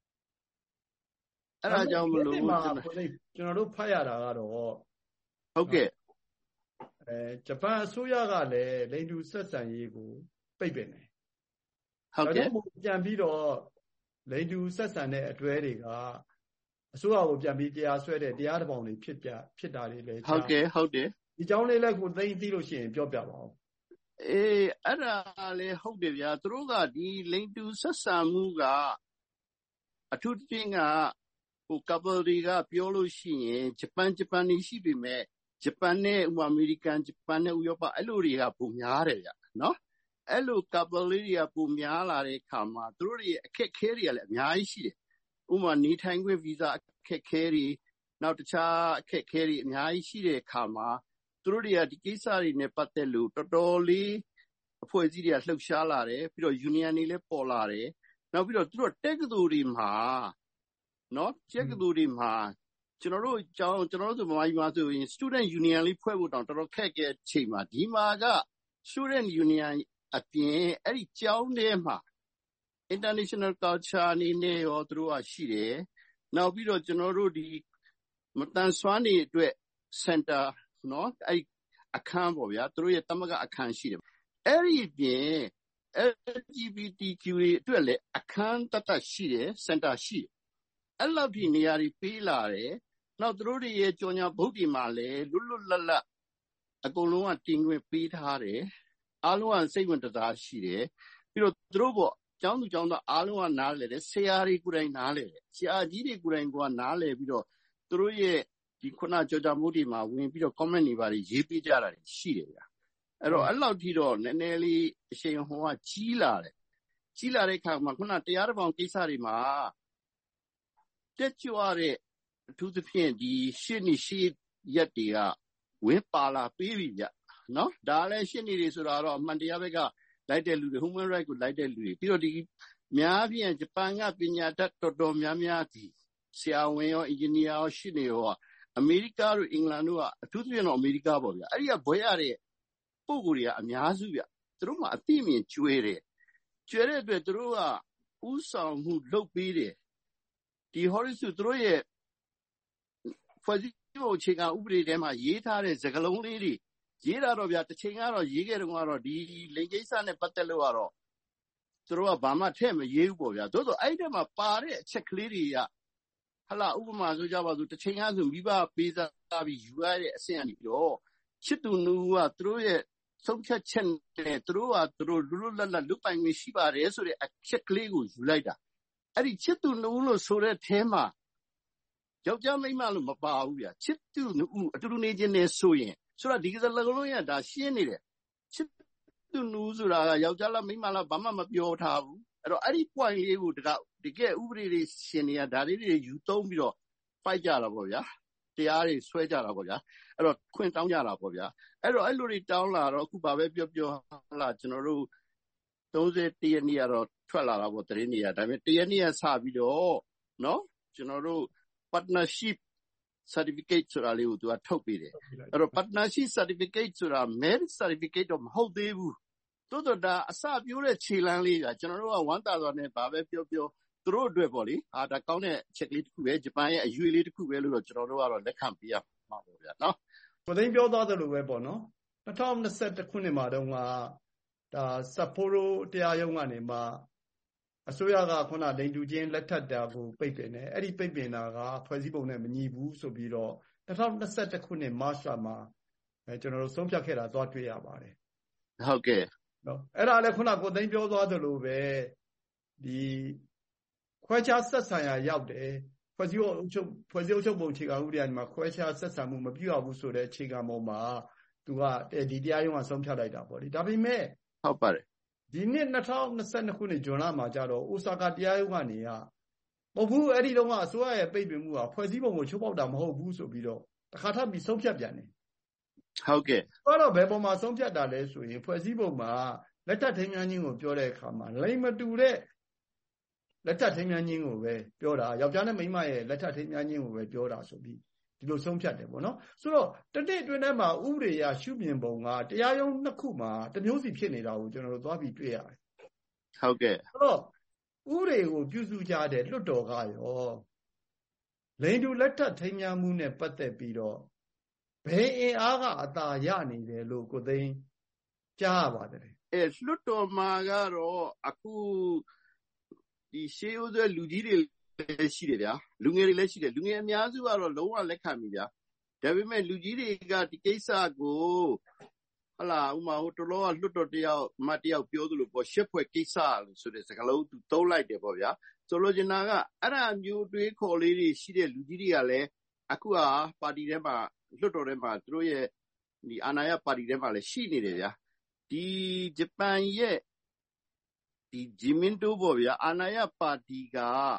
Speaker 22: အဲ့ဒါကြောင့်မလို့
Speaker 1: ကျွန်တော်တို့ဖတ်ရတာကတော့
Speaker 22: ဟုတ်ကဲ့
Speaker 1: အဲဂျပန်အစိုးရကလည်းလိင်တူဆက်ဆံရေးကိုပိတ်ပင်တယ်
Speaker 22: ဟုတ်ကဲ့
Speaker 1: ပြန်ပြီးတော့လိင်တူဆက်ဆံတဲ့အတွဲတွေကအစိုးရကိုပြန်ပြီးတရားစွဲတဲ့တရားတစ်ပေါင်တွေဖြစ်ပြဖြစ်တာတွေလည်း
Speaker 22: ဟုတ်ကဲ့ဟုတ်တယ်
Speaker 1: ဒီကြောင်းလေးလည်းကိုသိသိလို့ရှိရင်ပြောပြပါဦး
Speaker 22: အေးအဲ့ဒါလည်းဟုတ်တယ်ဗျာသူတို့ကဒီလိင်တူဆက်ဆံမှုကအထူးသဖြင့်ကဟို couple တွေကပြောလို့ရှိရင်ဂျပန်ဂျပန်နေရှိပေမဲ့ဂျပန်နဲ့ဥပမာအမေရိကန်ဂျပန်နဲ့ဥရောပအဲ့လိုတွေကပုံများတယ်ဗျနော်အဲ့လို couple လေးတွေကပုံများလာတဲ့အခါမှာသူတို့ရဲ့အခက်အခဲတွေကလည်းအများကြီးရှိတယ်ဥပမာနေထိုင်ခွင့်ဗီဇာအခက်အခဲတွေနောက်တခြားအခက်အခဲတွေအများကြီးရှိတဲ့အခါမှာသူတို့တွေကဒီကိစ္စတွေနဲ့ပတ်သက်လို့တော်တော်လေးအဖွဲ့အစည်းတွေကလှုပ်ရှားလာတယ်ပြီးတော့ union တွေလည်းပေါ်လာတယ်နောက်ပြီးတော့သူတို့တက္ကသိုလ်တွေမှာနော်တက္ကသိုလ်တွေမှာကျွန်တော်တို့ကျောင်းကျွန်တော်တို့ဆိုမြန်မာပြည်မှာဆိုရင် student union လေးဖွဲ့ဖို့တောင်တော်တော်ခက်ခဲချိန်မှာဒီမှာက student union အပြင်အဲ့ဒီကျောင်းထဲမှာ international culture အနေနဲ့ရောသူတို့ကရှိတယ်နောက်ပြီးတော့ကျွန်တော်တို့ဒီမတန်ဆွမ်းနေအတွက် center နော်အဲ့အခန်းပေါ့ဗျာသူတို့ရဲ့တမကအခန်းရှိတယ်အဲ့ဒီပြင် L G B T Q တွေအတွက်လည်းအခန်းတတ်တတ်ရှိတယ် center ရှိတယ်အဲ့လောက်ဒီနေရာတွေပေးလာတယ်နောက်သူတို့တွေရဲ့ကြော်ညာဘုတ်ဒီမှာလည်းလွတ်လွတ်လပ်လပ်အကုန်လုံးကတင်ခွင့်ပေးထားတယ်အားလုံးကစိတ်ဝင်စားရှိတယ်ပြီးတော့သူတို့ပေါ့ကျောင်းသူကျောင်းသားအားလုံးကနားလဲတယ်ဆရာတွေကိုယ်တိုင်နားလဲတယ်ဆရာကြီးတွေကိုယ်တိုင်ကနားလဲပြီးတော့သူတို့ရဲ့ဒီခုနကြော်ကြမိုးဒီမှာဝင်ပြီးတော့ comment တွေပါရေးပေးကြတာရှိတယ်ဗျာအဲ့တော့အဲ့လောက်ထိတော့နည်းနည်းလေးအရှိန်ဟောကကြီးလာတယ်ကြီးလာတဲ့အခါမှာခုနတရားတော်ကိစ္စတွေမှာတက်ကြွတဲ့အထူးသဖြင့်ဒီရှစ်နှစ်ရှစ်ရက်တွေကဝင်းပါလာပေးပြီဗျနော်ဒါလည်းရှစ်နှစ်တွေဆိုတာတော့အမှန်တရားဘက်ကလိုက်တဲ့လူတွေ human right ကိုလိုက်တဲ့လူတွေပြီးတော့ဒီများပြင်းဂျပန်ကပညာတတ်တော်တော်များများဒီဆရာဝန်ရောအင်ဂျင်နီယာရောရှစ်နေရောအမေရိကတို့အင်္ဂလန်တို့ကအထူးသဖြင့်တော့အမေရိကပေါ့ဗျအဲ့ဒီကဘွဲရတဲ့ပုံကိုယ်တွေကအများစုဗျသူတို့မှအသိမြင်ကျွဲတယ်ကျွဲတဲ့အတွက်သူတို့ကဥဆောင်မှုလုပ်ပေးတယ်ဒီ Horace သူတို့ရဲ့ဖွဲ့စည်းပုံအခြေခံဥပဒေထဲမှာရေးထားတဲ့စကားလုံးလေးတွေရေးတာတော့ဗျတစ်ချိန်ကတော့ရေးခဲ့တုန်းကတော့ဒီလိင်ကိစ္စနဲ့ပတ်သက်လို့ကတော့သူတို့ကဘာမှထည့်မရေးဘူးပေါ့ဗျာသို့သောအဲ့ဒီမှာပါတဲ့အချက်ကလေးတွေကဟလာဥပမာဆိုကြပါစို့တစ်ချိန်ကဆိုမိဘပေးစားပြီးယူရတဲ့အဆင့်ကနေပြီးတော့ချစ်သူနူကသူတို့ရဲ့ဆုံးဖြတ်ချက်နဲ့သူတို့ကသူတို့လူလူလတ်လတ်လူပိုင်ခွင့်ရှိပါတယ်ဆိုတဲ့အချက်ကလေးကိုယူလိုက်တာအဲ့ဒီချစ်သူနူလို့ဆိုတဲ့အဲမှာယောက်ျားမိန်းမလို့မပါဘူးဗျာချစ်သူနူအတူတူနေခြင်းနဲ့ဆိုရင်ဆိုတော့ဒီကစလကလုံးရဒါရှင်းနေတယ်ချစ်သူနူဆိုတာကယောက်ျားလားမိန်းမလားဘာမှမပြောထားဘူးအဲ့တော့အဲ့ဒီ point လေးကိုတကတကယ်ဥပဒေတွေရှင်နေတာဒါလေးတွေယူသုံးပြီးတော့ fight ကြတာပေါ့ဗျာတရားတွေဆွဲကြတာပေါ့ဗျာအဲ့တော့ခွင့်တောင်းကြတာပေါ့ဗျာအဲ့တော့အဲ့လိုတွေတောင်းလာတော့အခုဘာပဲပြောပြောလာကျွန်တော်တို့သုံးဆယ်တစ်ရက်နေ့ကတော့ထွက်လာတာပေါ့သတင်းတွေကဒါပေမဲ့တစ်ရက်နေ့ကစပြီးတော့နော်ကျွန်တော်တို့ partnership certificate ဆိုတာလေးကိုသူကထုတ်ပေးတယ်အဲ့တော့ partnership certificate ဆိုတာ marriage certificate တော့မဟုတ်သေးဘူးတိုးတော့ဒါအစပြိုးတဲ့ခြေလမ်းလေးကကျွန်တော်တို့ကဝမ်းသာစွာနဲ့ဘာပဲပြောပြောသူတို့အတွက်ပေါ့လေဟာဒါကောင်းတဲ့ချက်ကလေးတစ်ခုပဲဂျပန်ရဲ့အရွေလေးတစ်ခုပဲလို့တော့ကျွန်တော်တို့ကတော့လက်ခံပေးရမှာပေါ့ဗျာနော်
Speaker 1: ကိုသိန်းပြောသွားသလိုပဲပေါ့နော်၂၀၂၁ခုနှစ်မှာတော့ကဒါ札幌တရားရုံးကနေမှအစိုးရကခုနလိန်တူချင်းလက်ထပ်တာကိုပိတ်ပင်တယ်အဲ့ဒီပိတ်ပင်တာကဖွဲ့စည်းပုံနဲ့မညီဘူးဆိုပြီးတော့၂၀၂၁ခုနှစ်မတ်လမှာအဲကျွန်တော်တို့ဆုံးဖြတ်ခဲ့တာသွားတွေ့ရပါတယ်
Speaker 22: ဟုတ်ကဲ့
Speaker 1: နော်အဲ့ဒါလည်းခုနကိုသိန်းပြောသွားသလိုပဲဒီခွဲခြားဆက်ဆံရာရောက်တယ်ဖွဲ့စည်းပုံအုပ်ချုပ်ဖွဲ့စည်းအုပ်ချုပ်ပုံအခြေခံဥပဒေမှာခွဲခြားဆက်ဆံမှုမပြုရဘူးဆိုတဲ့အခြေခံပုံမှာသူကဒီတရားရုံးကဆုံးဖြတ်လိုက်တာပေါ့လေဒါပေမဲ့
Speaker 22: ဟုတ်ပါတယ်
Speaker 1: ဒီနှစ်၂၀၂၂ခုနှစ်ဇွန်လမှာကျတော့အိုဆာကာတရားရုံးကနေကမဟုတ်ဘူးအဲ့ဒီတော့ကအစိုးရရဲ့ပိတ်ပင်မှုကဖွဲ့စည်းပုံကိုချိုးဖောက်တာမဟုတ်ဘူးဆိုပြီးတော့တခါထပ်ပြီးဆုံးဖြတ်ပြန်တယ်
Speaker 22: ဟုတ်ကဲ့
Speaker 1: အဲ့တော့ဘယ်ပုံမှာဆုံးဖြတ်တာလဲဆိုရင်ဖွဲ့စည်းပုံမှာလက်ထပ်ထိမ်းမြန်းခြင်းကိုပြောတဲ့အခါမှာလိမ်မတူတဲ့လက်ထပ်ထိမ်းမြန်းခြင်းကိုပဲပြောတာယောက်ျားနဲ့မိန်းမရဲ့လက်ထပ်ထိမ်းမြန်းခြင်းကိုပဲပြောတာဆိုပြီးဒီလိုဆုံးဖြတ်တယ်ပေါ့နော်ဆိုတော့တတိအတွင်းထဲမှာဥပဒေရရှုမြင်ပုံကတရားရုံးနှစ်ခုမှာတမျိုးစီဖြစ်နေတာကိုကျွန်တော်တို့သွားပြီးတွေ့ရတယ်
Speaker 22: ဟုတ်ကဲ့
Speaker 1: ဆိုတော့ဥပဒေကိုပြုစုကြတဲ့လွှတ်တော်ကရောလိန်တူလက်ထပ်ထိမ်းမြန်းမှုနဲ့ပတ်သက်ပြီးတော့ဘယ်အင်အားကအသာရနေတယ်လို့ကိုသိန်းကြားရပါတယ်
Speaker 22: အဲလွတ်တော်မှာကတော့အခုဒီရှေးဦးစွဲလူကြီးတွေလည်းရှိတယ်ဗျာလူငယ်တွေလည်းရှိတယ်လူငယ်အများစုကတော့လုံးဝလက်ခံပြီဗျာဒါပေမဲ့လူကြီးတွေကဒီကိစ္စကိုဟလာဥမာဟိုတလောကလွတ်တော်တယောက်မတ်တယောက်ပြောသလိုပေါ့ရှစ်ဖွဲ့ကိစ္စလို့ဆိုတဲ့စကားလုံးသူသုံးလိုက်တယ်ပေါ့ဗျာဆိုလိုချင်တာကအဲ့ဒါမျိုးတွေးခေါ်လေးတွေရှိတဲ့လူကြီးတွေကလည်းအခုဟာပါတီထဲမှာလွတ်တော်ထဲမှာသူတို့ရဲ့ဒီအာဏာရပါတီထဲမှာလည်းရှိနေတယ်ဗျာဒီဂျပန်ရဲ့ဒီဂျီမင်တိုပေါ့ဗျာအာဏာရပါတီက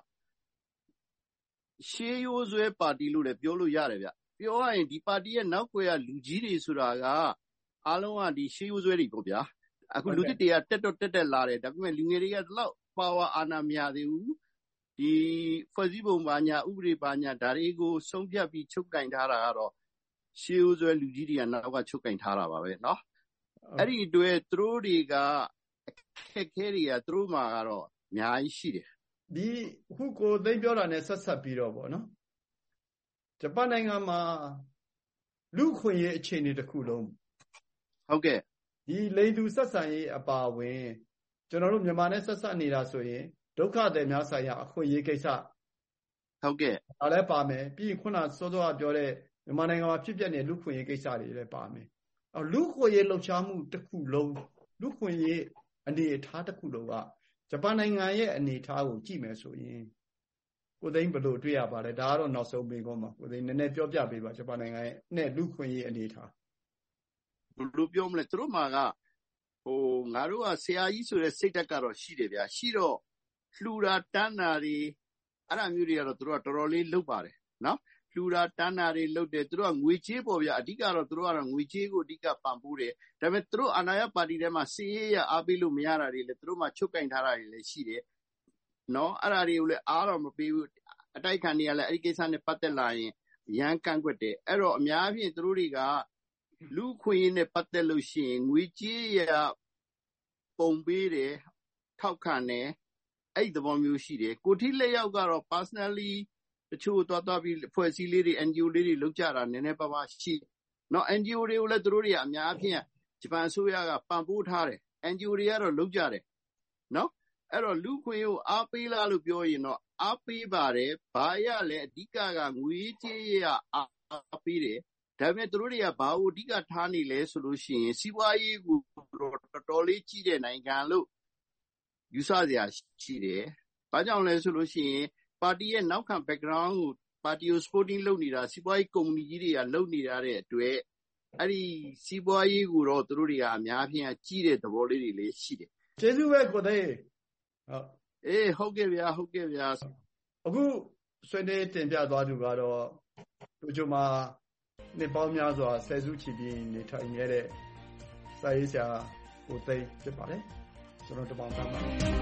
Speaker 22: ရှေးရိုးစွဲပါတီလို့လည်းပြောလို့ရတယ်ဗျပြောရရင်ဒီပါတီရဲ့နောက်ွယ်ကလူကြီးတွေဆိုတာကအားလုံးကဒီရှေးရိုးစွဲတွေပေါ့ဗျာအခုလူတစ်တွေကတက်တော့တက်တက်လာတယ်ဒါပေမဲ့လူငယ်တွေကဒီလောက်ပါဝါအာဏာမရသေးဘူးဒီဖွဲ့စည်းပုံပါညာဥပဒေပါညာဒါတွေကိုဆုံးဖြတ်ပြီးချုပ်ကင်ထားတာကတော့ရှေးရိုးစွဲလူကြီးတွေကနောက်ကချုပ်ကင်ထားတာပါပဲเนาะအဲ့ဒီအတွက်သူတို့တွေကအခက်ခဲတွေကသူတို့မှာကတော့အများကြီးရှိတယ်
Speaker 1: ဒီခုကိုသိပြောတာနဲ့ဆက်ဆက်ပြီးတော့ဗောနော်ဂျပန်နိုင်ငံမှာလူခွင့်ရေးအခြေအနေတစ်ခုလုံး
Speaker 22: ဟုတ်ကဲ့
Speaker 1: ဒီလိန်သူဆက်ဆံရေးအပါဝင်ကျွန်တော်တို့မြန်မာနဲ့ဆက်ဆက်နေတာဆိုရင်ဒုက္ခသည်များဆိုင်ရာအခွင့်အရေးကိစ္စ
Speaker 22: ဟုတ်ကဲ့
Speaker 1: ဒါလည်းပါမယ်ပြီးခုနစောစောကပြောတဲ့မြန်မာနိုင်ငံမှာဖြစ်ပျက်နေတဲ့လူခွင့်ရေးကိစ္စတွေလည်းပါမယ်အော်လူခွင့်ရေးလှုပ်ရှားမှုတစ်ခုလုံးလူခွင့်ရေးအနေအထားတစ်ခုလုံးကဂျပန်နိုင်ငံရဲ့အနေအထားကိုကြည့်မယ်ဆိုရင်ကိုသိန်းဘယ်လိုတွေ့ရပါလဲဒါကတော့နောက်ဆုံးမေးခွန်းပါကိုသိန်းနည်းနည်းပြောပြပေးပါဂျပန်နိုင်ငံရဲ့နဲ့လူခွင့်ရေးအနေအထား
Speaker 22: ဘယ်လိုပြောမလဲသူတို့မှာကဟိုငါတို့ကဆရာကြီးဆိုတဲ့စိတ်ဓာတ်ကတော့ရှိတယ်ဗျာရှိတော့လှူတာတန်းတာတွေအဲ့ဒါမျိုးတွေကတော့သူတို့ကတော်တော်လေးလုပ်ပါတယ်နော်လှူတာတန်းတာတွေလုပ်တယ်သူတို့ကငွေကြေးပေါ့ဗျာအဓိကတော့သူတို့ကတော့ငွေကြေးကိုအဓိကပံ့ပိုးတယ်ဒါပေမဲ့သူတို့အာဏာရပါတီထဲမှာစီးရဲရအားပေးလို့မရတာတွေလည်းသူတို့မှချုပ်ကင်ထားတာတွေလည်းရှိတယ်နော်အဲ့ဒါတွေကိုလည်းအားတော့မပေးဘူးအတိုက်ခံတွေကလည်းအဲ့ဒီကိစ္စနဲ့ပတ်သက်လာရင်ရန်ကန့်ကွက်တယ်အဲ့တော့အများဖြင့်သူတို့တွေကလူခွင့်ရေးနဲ့ပတ်သက်လို့ရှိရင်ငွေကြေးရပုံပေးတယ်ထောက်ခံတယ်အဲ့ဒီသဘောမျိုးရှိတယ်ကိုထိလက်ရောက်ကတော့ personally တချို့သွားသွားပြီးဖွဲ့စည်းလေးတွေ N G O လေးတွေလုပ်ကြတာနည်းနည်းပါးပါးရှိနော် N G O တွေကိုလည်းသူတို့တွေကအများအပြားဂျပန်အစိုးရကပံ့ပိုးထားတယ် N G O တွေကတော့လုပ်ကြတယ်နော်အဲ့တော့လူခွင့်ရေးကိုအားပေးလားလို့ပြောရင်တော့အားပေးပါတယ်ဘာရလဲအဓိကကငွေကြေးရအားပေးတယ်ဒါပေမဲ့သူတို့တွေကဘာကိုအဓိကထားနေလဲဆိုလို့ရှိရင်စီးပွားရေးကိုတော်တော်လေးကြီးတဲ့နိုင်ငံလို့ယူဆစရာရှိတယ်။ဘာကြောင့်လဲဆိုလို့ရှိရင်ပါတီရဲ့နောက်ခံ background ကိုပါတီကို supporting လုပ်နေတာစီးပွားရေးကုမ္ပဏီကြီးတွေကလုပ်နေတာတဲ့အတွက်အဲ့ဒီစီးပွားရေးကိုတော့သူတို့တွေကအများဖြင့်ကြီးတဲ့သဘောလေးတွေလည်းရှိတယ်
Speaker 1: ။ကျေးဇူးပဲကိုသိန်း
Speaker 22: ဟုတ်အေးဟုတ်ကဲ့ဗျာဟုတ်ကဲ့ဗျာ
Speaker 1: အခုဆွေးနွေးတင်ပြသွားသူကတော့တို့ကြမှာနှစ်ပေါင်းများစွာဆယ်စုချီပြီးနေထိုင်နေတဲ့စာရေးဆရာကိုသိန်းဖြစ်ပါတယ်ကျွန်တော်တပေါင်းသားပါ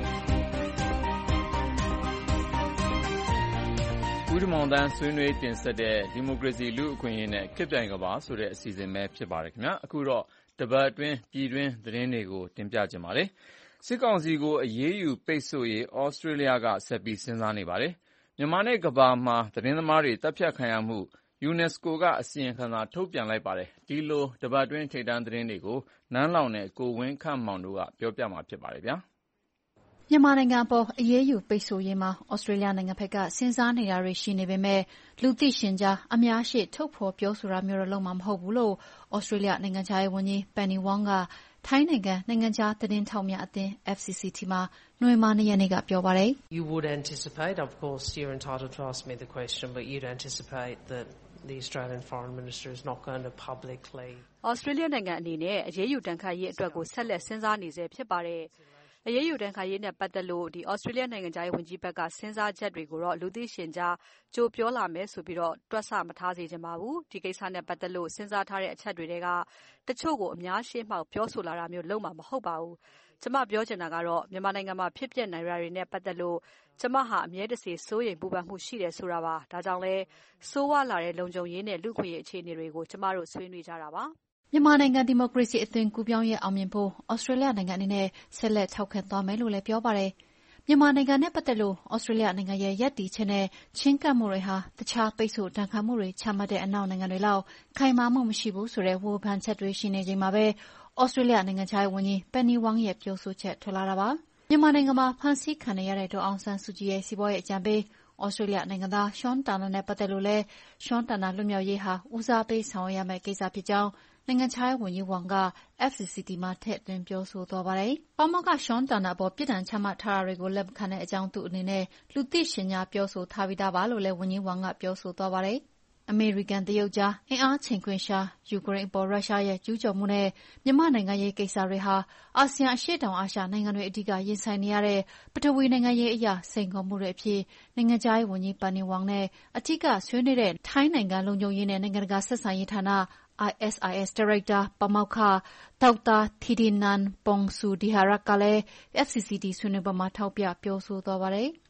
Speaker 2: ဦးတမောင်တန်းဆွေးနွေးတင်ဆက်တဲ့ဒီမိုကရေစီလူ့အခွင့်အရေးနဲ့ခေတ်ပြိုင်ကဘာဆိုတဲ့အစီအစဉ်ပဲဖြစ်ပါတယ်ခင်ဗျာအခုတော့တပတ်အတွင်းပြည်တွင်းသတင်းတွေကိုတင်ပြကြပါမယ်စစ်ကောင်စီကိုအရေးယူပိတ်ဆို့ရေးဩစတြေးလျကဆက်ပြီးစဉ်းစားနေပါတယ်မြန်မာနဲ့ကဘာမှာသတင်းသမားတွေတပ်ဖြတ်ခံရမှုယူနက်စကိုကအစီရင်ခံစာထုတ်ပြန်လိုက်ပါတယ်ဒီလိုတပတ်အတွင်းထိပ်တန်းသတင်းတွေကိုနန်းလောင်နဲ့ကိုဝင်းခန့်မောင်တို့ကပြောပြမှာဖြစ်ပါတယ်ဗျာ
Speaker 6: မြန်မာနိုင်ငံအပေါ်အရေးယူပိတ်ဆို့ရေးမှာဩစတြေးလျနိုင်ငံဘက်ကစဉ်းစားနေတာတွေရှိနေပေမဲ့လူသိရှင်ကြားအများရှိထုတ်ဖော်ပြောဆိုတာမျိုးတော့လုပ်မှာမဟုတ်ဘူးလို့ဩစတြေးလျနိုင်ငံခြားရေးဝန်ကြီး Penny Wong ကထိုင်းနိုင်ငံနိုင်ငံခြားသတင်းထောက်များအသင်း F C C T မှာနိုဝင်ဘာ၂ရက်နေ့ကပြောပါတယ်
Speaker 7: You would anticipate of course you're entitled to ask me the question but you'd anticipate that the Australian Foreign Minister is not going to publicly
Speaker 6: Australia နိုင်ငံအနေနဲ့အရေးယူတန်ခါရေးအတွက်ကိုဆက်လက်စဉ်းစားနေစေဖြစ်ပါတယ်အရေးယူတန်ခါရေးနဲ့ပတ်သက်လို့ဒီ Australia နိုင်ငံခြားရေးဝန်ကြီးဘက်ကစဉ်းစားချက်တွေကိုတော့လူသိရှင်ကြားကြိုပြောလာမယ်ဆိုပြီးတော့တွက်ဆမထားစေချင်ပါဘူးဒီကိစ္စနဲ့ပတ်သက်လို့စဉ်းစားထားတဲ့အချက်တွေကတချို့ကိုအများရှင်းမှောက်ပြောဆိုလာတာမျိုးလုံးမှာမဟုတ်ပါဘူးကျမပြောချင်တာကတော့မြန်မာနိုင်ငံမှာဖြစ်ပျက်နိုင်ရတွေနဲ့ပတ်သက်လို့ကျမဟာအမြဲတစေစိုးရိမ်ပူပန်မှုရှိတယ်ဆိုတာပါဒါကြောင့်လဲစိုးဝါလာတဲ့လုံခြုံရေးနဲ့လူ့ခွင့်ရေးအခြေအနေတွေကိုကျမတို့ဆွေးနွေးကြတာပါမြန်မာနိုင်ငံဒီမိုကရေစီအသွင်ကူးပြောင်းရေးအောင်မြင်ဖို့ဩစတြေးလျနိုင်ငံအနေနဲ့ဆက်လက်ထောက်ခံသွားမယ်လို့လည်းပြောပါတယ်
Speaker 21: မြန်မာနိုင်ငံနဲ့ပတ်သက်လို့ဩစတြေးလျနိုင်ငံရဲ့ရပ်တည်ချက်နဲ့ချင်းကပ်မှုတွေဟာတခြားပိတ်ဆို့ဒဏ်ခတ်မှုတွေချမှတ်တဲ့အနောက်နိုင်ငံတွေလောက်ခိုင်မာမှုမရှိဘူးဆိုတဲ့ဝေဖန်ချက်တွေရှိနေချိန်မှာပဲဩစတြေးလျနိုင်ငံခြားရေးဝန်ကြီး Penny Wong ရဲ့ပြောဆိုချက်ထွက်လာတာပါ။မြန်မာနိုင်ငံမှာဖမ်းဆီးခံနေရတဲ့ဒေါ်အောင်ဆန်းစုကြည်ရဲ့စီးပွားရေးအကြံပေးဩစတြေးလျနိုင်ငံသား Sean Turnell နဲ့ပတ်သက်လို့လည်း Sean Turnell လွတ်မြောက်ရေးဟာဦးစားပေးဆောင်ရွက်ရမယ့်ကိစ္စဖြစ်ကြောင်းနိုင်ငံခြားရေးဝန်ကြီး Wong က F C C T မှာထည့်သွင်းပြောဆိုသွားပါတယ်။ပါမောက္ခ Sean Turnell အပေါ်ပြစ်ဒဏ်ချမှတ်ထားတာတွေကိုလက်မခံတဲ့အကြောင်းသူအနေနဲ့လူသိရှင်ကြားပြောဆိုထားပြီးသားပါလို့လည်းဝန်ကြီး Wong ကပြောဆိုသွားပါတယ်။အမေရိကန်တရုတ်ကြားအင်အားချိန်ခွင်ရှားယူကရိန်းအပေါ်ရုရှားရဲ့ကျူးကျော်မှုနဲ့မြန်မာနိုင်ငံရေးကိစ္စတွေဟာအာဆီယံအရှေ့တောင်အာရှနိုင်ငံတွေအဓိကရင်ဆိုင်နေရတဲ့ပထဝီနိုင်ငံရေးအရာစိန်ခေါ်မှုတွေအဖြစ်နိုင်ငံခြားရေးဝန်ကြီး Penny Wong နဲ့အထူးကဆွေးနွေးတဲ့ထိုင်းနိုင်ငံလုံခြုံရေးနဲ့နိုင်ငံတကာဆက်ဆံရေးဌာန I S I S ဒါရိုက်တာပါမောက္ခဒေါက်တာထီတီနန်ပွန်ဆူဒီဟာရတ်ကလည်း F C C T ဆွေးနွေးပွဲမှာထောက်ပြပြောဆိုသွားပါတယ်။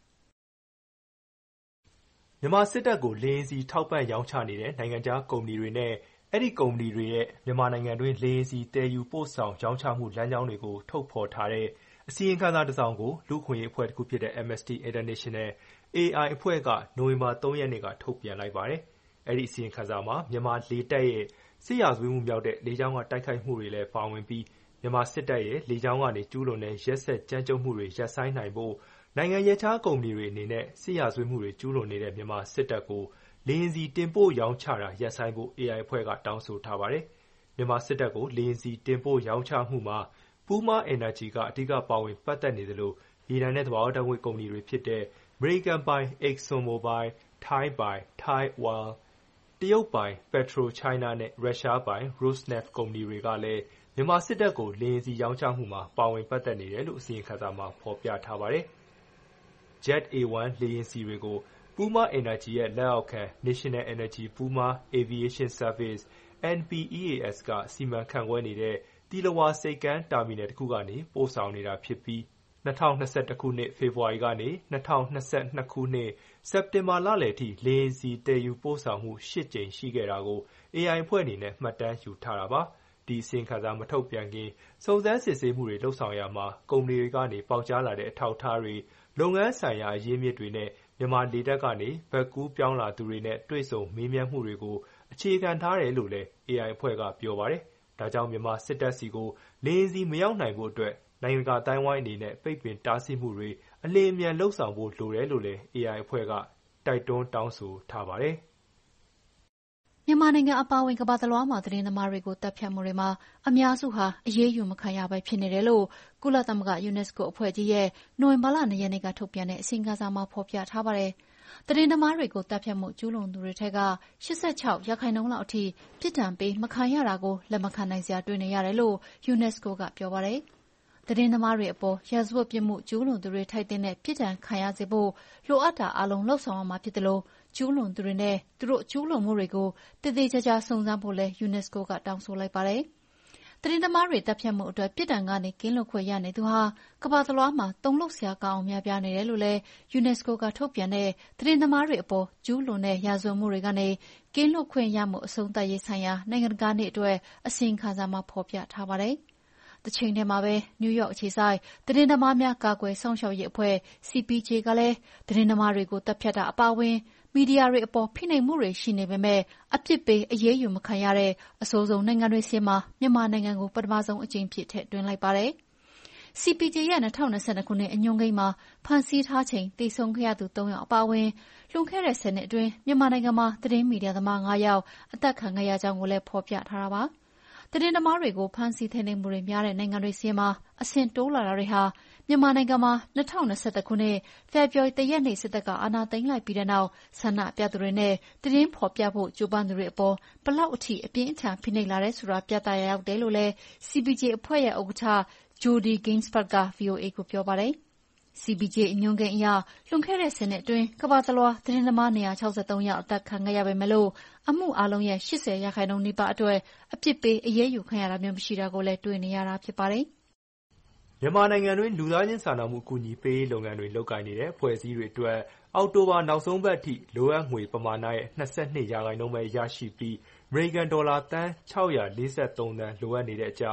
Speaker 5: မြန်မာစစ်တပ်ကိုလေယာဉ်စီထောက်ပံ့ရောင်းချနေတဲ့နိုင်ငံခြားကုမ္ပဏီတွေနဲ့အဲဒီကုမ္ပဏီတွေရဲ့မြန်မာနိုင်ငံတွင်းလေယာဉ်စီသယ်ယူပို့ဆောင်ရောင်းချမှုလမ်းကြောင်းတွေကိုထုတ်ဖော်ထားတဲ့အစီရင်ခံစာတစ်စောင်ကိုလူ့အခွင့်အရေးအဖွဲ့တစ်ခုဖြစ်တဲ့ Amnesty International A I အဖွဲ့ကနိုဝင်ဘာသုံးရက်နေ့ကထုတ်ပြန်လိုက်ပါတယ်။အဲဒီအစီရင်ခံစာမှာမြန်မာလေတပ်ရဲ့စစ်ရာဇဝတ်မှုမြောက်တဲ့လေကြောင်းကတိုက်ခိုက်မှုတွေလည်းပါဝင်ပြီးမြန်မာစစ်တပ်ရဲ့လေကြောင်းကနေကျူးလွန်တဲ့ရက်စက်ကြမ်းကြုတ်မှုတွေရပ်ဆိုင်းနိုင်ဖို့နိုင်ငံရပ်ခြားကုမ္ပဏီတွေအနေနဲ့စစ်ရာဇဝတ်မှုတွေကျူးလွန်နေတဲ့မြန်မာစစ်တပ်ကိုလေယာဉ်စီတင်ပို့ရောင်းချတာရပ်ဆိုင်းဖို့ A I အဖွဲ့ကတောင်းဆိုထားပါတယ်။မြန်မာစစ်တပ်ကိုလေယာဉ်စီတင်ပို့ရောင်းချမှုမှာ Puma Energy ကအဓိကပါဝင်ပတ်သက်နေသလိုရေနံနဲ့သဘာဝဓာတ်ငွေ့ကုမ္ပဏီတွေဖြစ်တဲ့ အမေရိကန်ပိုင် ExxonMobil, ထိုင်းပိုင် Thai Oil, တရုတ်ပိုင် PetroChina နဲ့ရုရှားပိုင် Rosneft ကုမ္ပဏီတွေကလည်းမြန်မာစစ်တပ်ကိုလေယာဉ်စီရောင်းချမှုမှာပါဝင်ပတ်သက်နေတယ်လို့အစီရင်ခံစာမှာဖော်ပြထားပါတယ်။ Jet A one လေယာဉ်ဆီတွေကို Puma Energy ရဲ့လက်အောက်ခံ National Energy Puma Aviation Service N P E A S ကစီမံခန့်ခွဲနေတဲ့သီလဝါဆိပ်ကမ်းတာမီနယ်တစ်ခုကနေပို့ဆောင်နေတာဖြစ်ပြီး၂၀၂၁ခုနှစ်ဖေဖော်ဝါရီကနေ၂၀၂၂ခုနှစ်စက်တင်ဘာလလယ်ထိလေယာဉ်စီသယ်ယူပို့ဆောင်မှုရှစ်ကြိမ်ရှိခဲ့တာကို A I အဖွဲ့အနေနဲ့မှတ်တမ်းယူထားတာပါ။ဒီအစီရင်ခံစာမထုတ်ပြန်ခင်စုံစမ်းစစ်ဆေးမှုတွေလုပ်ဆောင်ရာမှာကုမ္ပဏီတွေကနေပေါက်ကြားလာတဲ့အထောက်အထားတွေလုပ်ငန်းဆိုင်ရာအရင်းအမြစ်တွေနဲ့မြန်မာလေတပ်ကနေဘက်ကူးပြောင်းလာသူတွေနဲ့တွေ့ဆုံမေးမြန်းမှုတွေကိုအခြေခံထားတယ်လို့လည်း A I အဖွဲ့ကပြောပါတယ်။ဒါကြောင့်မြန်မာစစ်တပ်စီကိုလေယာဉ်စီမရောက်နိုင်ဖို့အတွက်နိုင်ငံတကာအသိုင်းအဝိုင်းအနေနဲ့ပိတ်ပင်တားဆီးမှုတွေအလျင်အမြန်လုပ်ဆောင်ဖို့လိုတယ်လို့လည်း A I အဖွဲ့ကတိုက်တွန်းတောင်းဆိုထားပါတယ်။
Speaker 21: မြန်မာနိုင်ငံအပါအဝင်ကမ္ဘာတလွှားမှာသတင်းသမားတွေကိုတပ်ဖြတ်မှုတွေမှာအများစုဟာအရေးယူမခံရဘဲဖြစ်နေတယ်လို့ကုလသမဂ္ဂ UNESCO အဖွဲ့ကြီးရဲ့နိုဝင်ဘာလ၂ရက်နေ့ကထုတ်ပြန်တဲ့အစီရင်ခံစာမှာဖော်ပြထားပါတယ်။သတင်းသမားတွေကိုတပ်ဖြတ်မှုကျူးလွန်သူတွေထက်က၈၆ရာခိုင်နှုန်းလောက်အထိပြစ်ဒဏ်ပေးမခံရတာကိုလက်မခံနိုင်စရာတွေ့နေရတယ်လို့ UNESCO ကပြောပါတယ်။သတင်းသမားတွေအပေါ်ရာဇဝတ်ပြစ်မှုကျူးလွန်သူတွေထိုက်တဲ့ပြစ်ဒဏ်ခံရစေဖို့လိုအပ်တာအလုံးလှုပ်ဆောင်ရမှာဖြစ်တယ်လို့ကျူးလွန်သူတွေနဲ့သူတို့ကျူးလွန်မှုတွေကိုတည်တည်ကြကြစုံစမ်းဖို့လည်း UNESCO ကတောင်းဆိုလိုက်ပါတယ်။သတင်းသမားတွေတပ်ဖြတ်မှုအတွက်ပြစ်ဒဏ်ကနေကင်းလွတ်ခွင့်ရနေသူဟာကမ္ဘာတလွှားမှာတုန်လှုပ်စရာကောင်းအောင်များပြားနေတယ်လို့လည်း UNESCO ကထုတ်ပြန်တဲ့သတင်းသမားတွေအပေါ်ကျူးလွန်တဲ့ရာဇဝတ်မှုတွေကနေကင်းလွတ်ခွင့်ရမှုအဆုံးသတ်ရေးဆိုင်ရာနိုင်ငံတကာနေ့အတွက်အစီရင်ခံစာမှာဖော်ပြထားပါတယ်။တချိန်တည်းမှာပဲနယူးယောက်အခြေစိုက်သတင်းသမားများကာကွယ်စောင့်ရှောက်ရေးအဖွဲ့ C P J ကလည်းသတင်းသမားတွေကိုတပ်ဖြတ်တာအပါအဝင်မီဒီယာတွေအပေါ်ဖိနှိပ်မှုတွေရှိနေပေမဲ့အပြစ်ပေးအရေးယူမခံရတဲ့အဆိုးဆုံးနိုင်ငံတွေဆီမှာမြန်မာနိုင်ငံကိုပထမဆုံးအကြိမ်ဖြစ်ထည့်သွင်းလိုက်ပါတယ်။ C P J ရဲ့၂၀၂၂ခုနှစ်အညွှန်းကိန်းမှာဖမ်းဆီးထားချိန်သေဆုံးခဲ့ရသူသုံးယောက်အပါအဝင်လွန်ခဲ့တဲ့ဆယ်နှစ်အတွင်းမြန်မာနိုင်ငံမှာသတင်းမီဒီယာသမားငါးယောက်အသတ်ခံခဲ့ရကြောင်းကိုလည်းဖော်ပြထားတာပါ။သတင်းသမားတွေကိုဖမ်းဆီးထိန်းသိမ်းမှုတွေများတဲ့နိုင်ငံတွေဆီမှာအဆင့်တိုးလာတာတွေဟာမြန်မာနိုင်ငံမှာ၂၀၂၁ခုနှစ်ဖေဖော်ဝါရီလရက်နေ့စစ်တပ်ကအာဏာသိမ်းလိုက်ပြီးတဲ့နောက်ဆန္ဒပြသူတွေနဲ့သတင်းဖော်ပြဖို့ကြိုးပမ်းသူတွေအပေါ်ဘယ်လောက်အထိအပြင်းအထန်ဖိနှိပ်လာတယ်ဆိုတာပြသရာရောက်တယ်လို့လည်း C P J အဖွဲ့ရဲ့ဥက္ကဋ္ဌ Jodie Ginsberg က V O A ကိုပြောပါတယ်။ C P J အညွှန်းကိန်းအရလွန်ခဲ့တဲ့ဆယ်နှစ်အတွင်းကမ္ဘာတလွှားသတင်းသမား၂၆၃ယောက်အသတ်ခံခဲ့ရပေမဲ့အမှုအားလုံးရဲ့၈၀ရာခိုင်နှုန်းနီးပါးအတွက်အပြစ်ပေးအရေးယူခံရတာမျိုးမရှိတာကိုလည်းတွေ့နေရတာဖြစ်ပါတယ်
Speaker 5: ။မြန်မာနိုင်ငံတွင်းလူသားချင်းစာနာမှုအကူအညီပေးရေးလုပ်ငန်းတွေလုပ်ကိုင်နေတဲ့အဖွဲ့အစည်းတွေအတွက်အောက်တိုဘာနောက်ဆုံးပတ်အထိလိုအပ်ငွေပမာဏရဲ့၂၂ရာခိုင်နှုန်းပဲရရှိပြီးအမေရိကန်ဒေါ်လာသန်း၆၄၃သန်းလိုအပ်နေတဲ့အကြောင်း